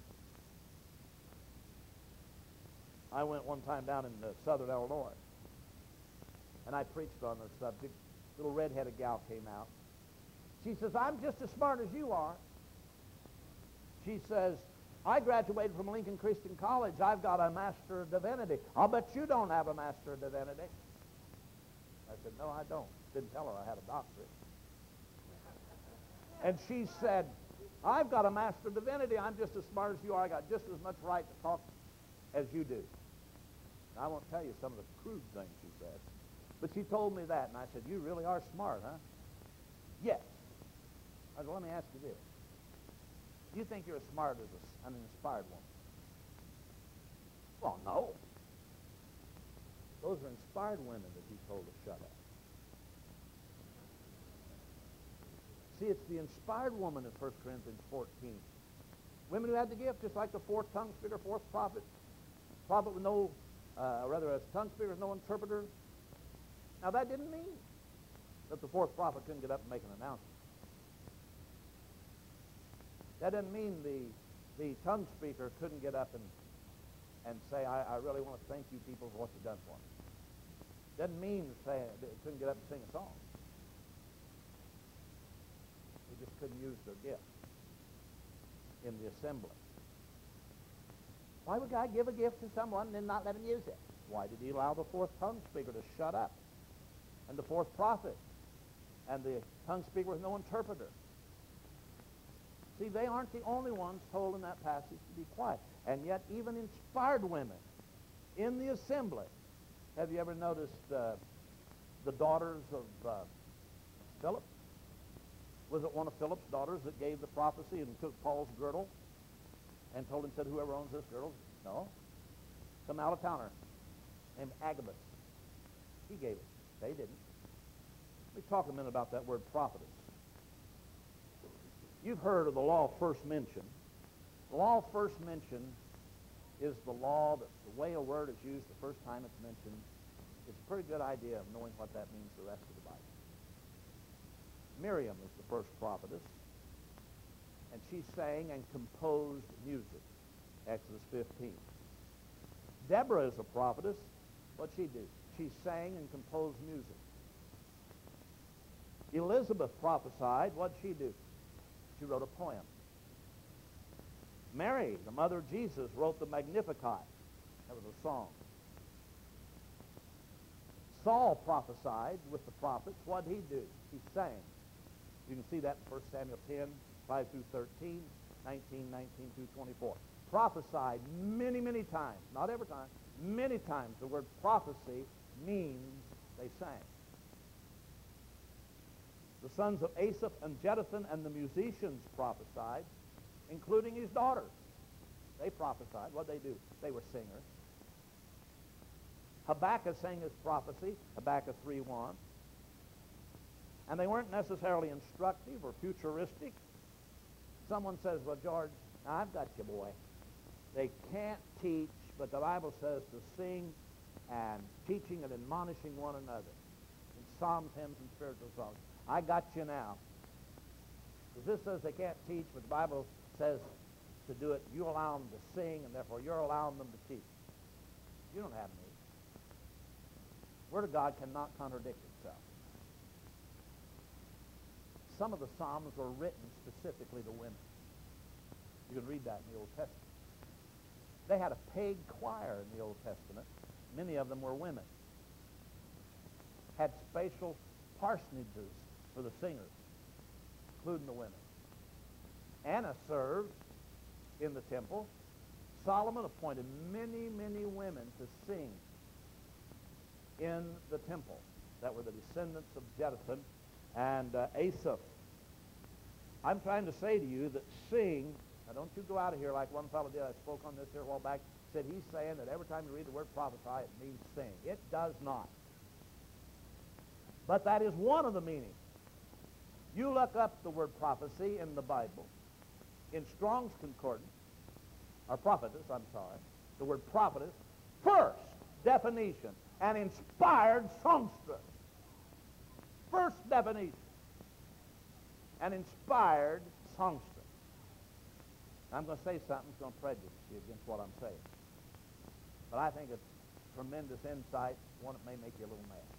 I went one time down in uh, southern Illinois, and I preached on this subject. A little red-headed gal came out. She says, I'm just as smart as you are. She says, I graduated from Lincoln Christian College. I've got a Master of Divinity. I'll bet you don't have a Master of Divinity. I said, no, I don't. Didn't tell her I had a doctorate. And she said, I've got a Master of Divinity. I'm just as smart as you are. I got just as much right to talk as you do. And I won't tell you some of the crude things she said. But she told me that, and I said, you really are smart, huh? Yes. I said, let me ask you this. Do you think you're as smart as a, an inspired woman? Well, no. Those are inspired women that he told to shut up. See, it's the inspired woman in First Corinthians fourteen. Women who had the gift, just like the fourth tongue speaker, fourth prophet, prophet with no, uh, rather a tongue speaker with no interpreter. Now, that didn't mean that the fourth prophet couldn't get up and make an announcement. That doesn't mean the, the tongue speaker couldn't get up and, and say, I, I really want to thank you people for what you've done for me. Doesn't mean to say it couldn't get up and sing a song. They just couldn't use their gift in the assembly. Why would God give a gift to someone and then not let him use it? Why did he allow the fourth tongue speaker to shut up? And the fourth prophet? And the tongue speaker with no interpreter? See, they aren't the only ones told in that passage to be quiet. And yet, even inspired women in the assembly. Have you ever noticed uh, the daughters of uh, Philip? Was it one of Philip's daughters that gave the prophecy and took Paul's girdle and told him, said, whoever owns this girdle? No. Some out-of-towner named Agabus. He gave it. They didn't. Let me talk a minute about that word prophetess. You've heard of the law of first mention. The law of first mention is the law that the way a word is used the first time it's mentioned is a pretty good idea of knowing what that means the rest of the Bible. Miriam is the first prophetess, and she sang and composed music, Exodus fifteen. Deborah is a prophetess. What'd she do? She sang and composed music. Elizabeth prophesied. What'd she do? She wrote a poem. Mary, the mother of Jesus, wrote the Magnificat. That was a song. Saul prophesied with the prophets. What did he do? He sang. You can see that in First Samuel ten, five through thirteen, nineteen, nineteen through twenty-four. Prophesied many, many times. Not every time. Many times the word prophecy means they sang. The sons of Asaph and Jeduthun and the musicians prophesied, including his daughters. They prophesied. What did they do? They were singers. Habakkuk sang his prophecy, Habakkuk three one. And they weren't necessarily instructive or futuristic. Someone says, well, George, now I've got you, boy. They can't teach, but the Bible says to sing and teaching and admonishing one another in psalms, hymns, and spiritual songs. I got you now. Because this says they can't teach, but the Bible says to do it. You allow them to sing, and therefore you're allowing them to teach. You don't have me. The Word of God cannot contradict itself. Some of the Psalms were written specifically to women. You can read that in the Old Testament. They had a paid choir in the Old Testament. Many of them were women. Had spatial parsonages for the singers, including the women. Anna served in the temple. Solomon appointed many, many women to sing in the temple. That were the descendants of Jeduthun and uh, Asaph. I'm trying to say to you that sing, now don't you go out of here like one fellow did. I spoke on this here a while back. Said he's saying that every time you read the word prophesy, it means sing. It does not. But that is one of the meanings. You look up the word prophecy in the Bible, in Strong's Concordance, or prophetess, I'm sorry, the word prophetess, first definition, an inspired songstress. First definition, an inspired songstress. I'm going to say something that's going to prejudice you against what I'm saying. But I think it's tremendous insight, one that may make you a little mad.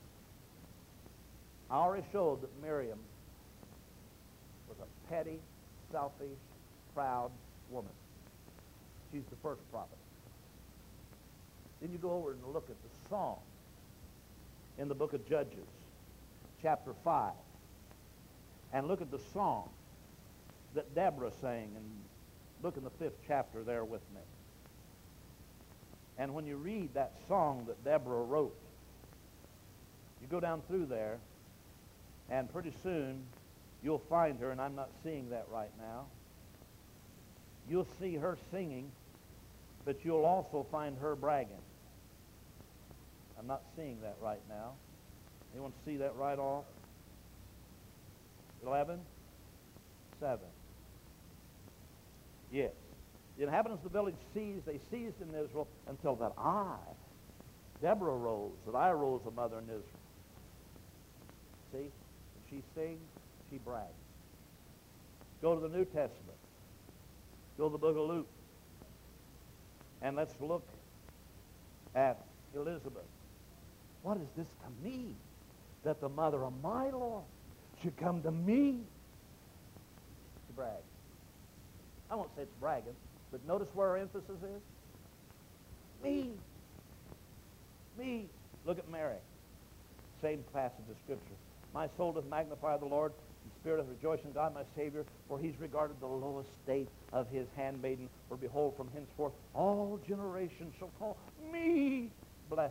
I already showed that Miriam was a petty, selfish, proud woman. She's the first prophet. Then you go over and look at the song in the book of Judges, chapter five, and look at the song that Deborah sang, and look in the fifth chapter there with me. And when you read that song that Deborah wrote, you go down through there, and pretty soon you'll find her, and I'm not seeing that right now. You'll see her singing, but you'll also find her bragging. I'm not seeing that right now. Anyone see that right off? Eleven? Seven. Yes. The inhabitants of the village seized, they seized in Israel until that I, Deborah, rose, that I arose a mother in Israel. See? When she sings, she brags. Go to the New Testament. Go to the book of Luke. And let's look at Elizabeth. What is this to me, that the mother of my Lord should come to me? She brags. I won't say it's bragging, but notice where her emphasis is. Me. Me. Look at Mary. Same passage of Scripture. My soul doth magnify the Lord, and spirit doth rejoice in God my Savior, for he's regarded the low estate of his handmaiden. For behold, from henceforth all generations shall call me blessed.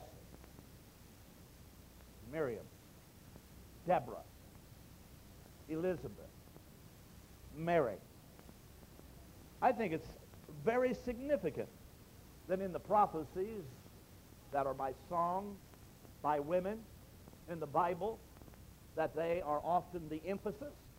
Miriam, Deborah, Elizabeth, Mary. I think it's very significant that in the prophecies that are by song, by women in the Bible, that they are often the emphasis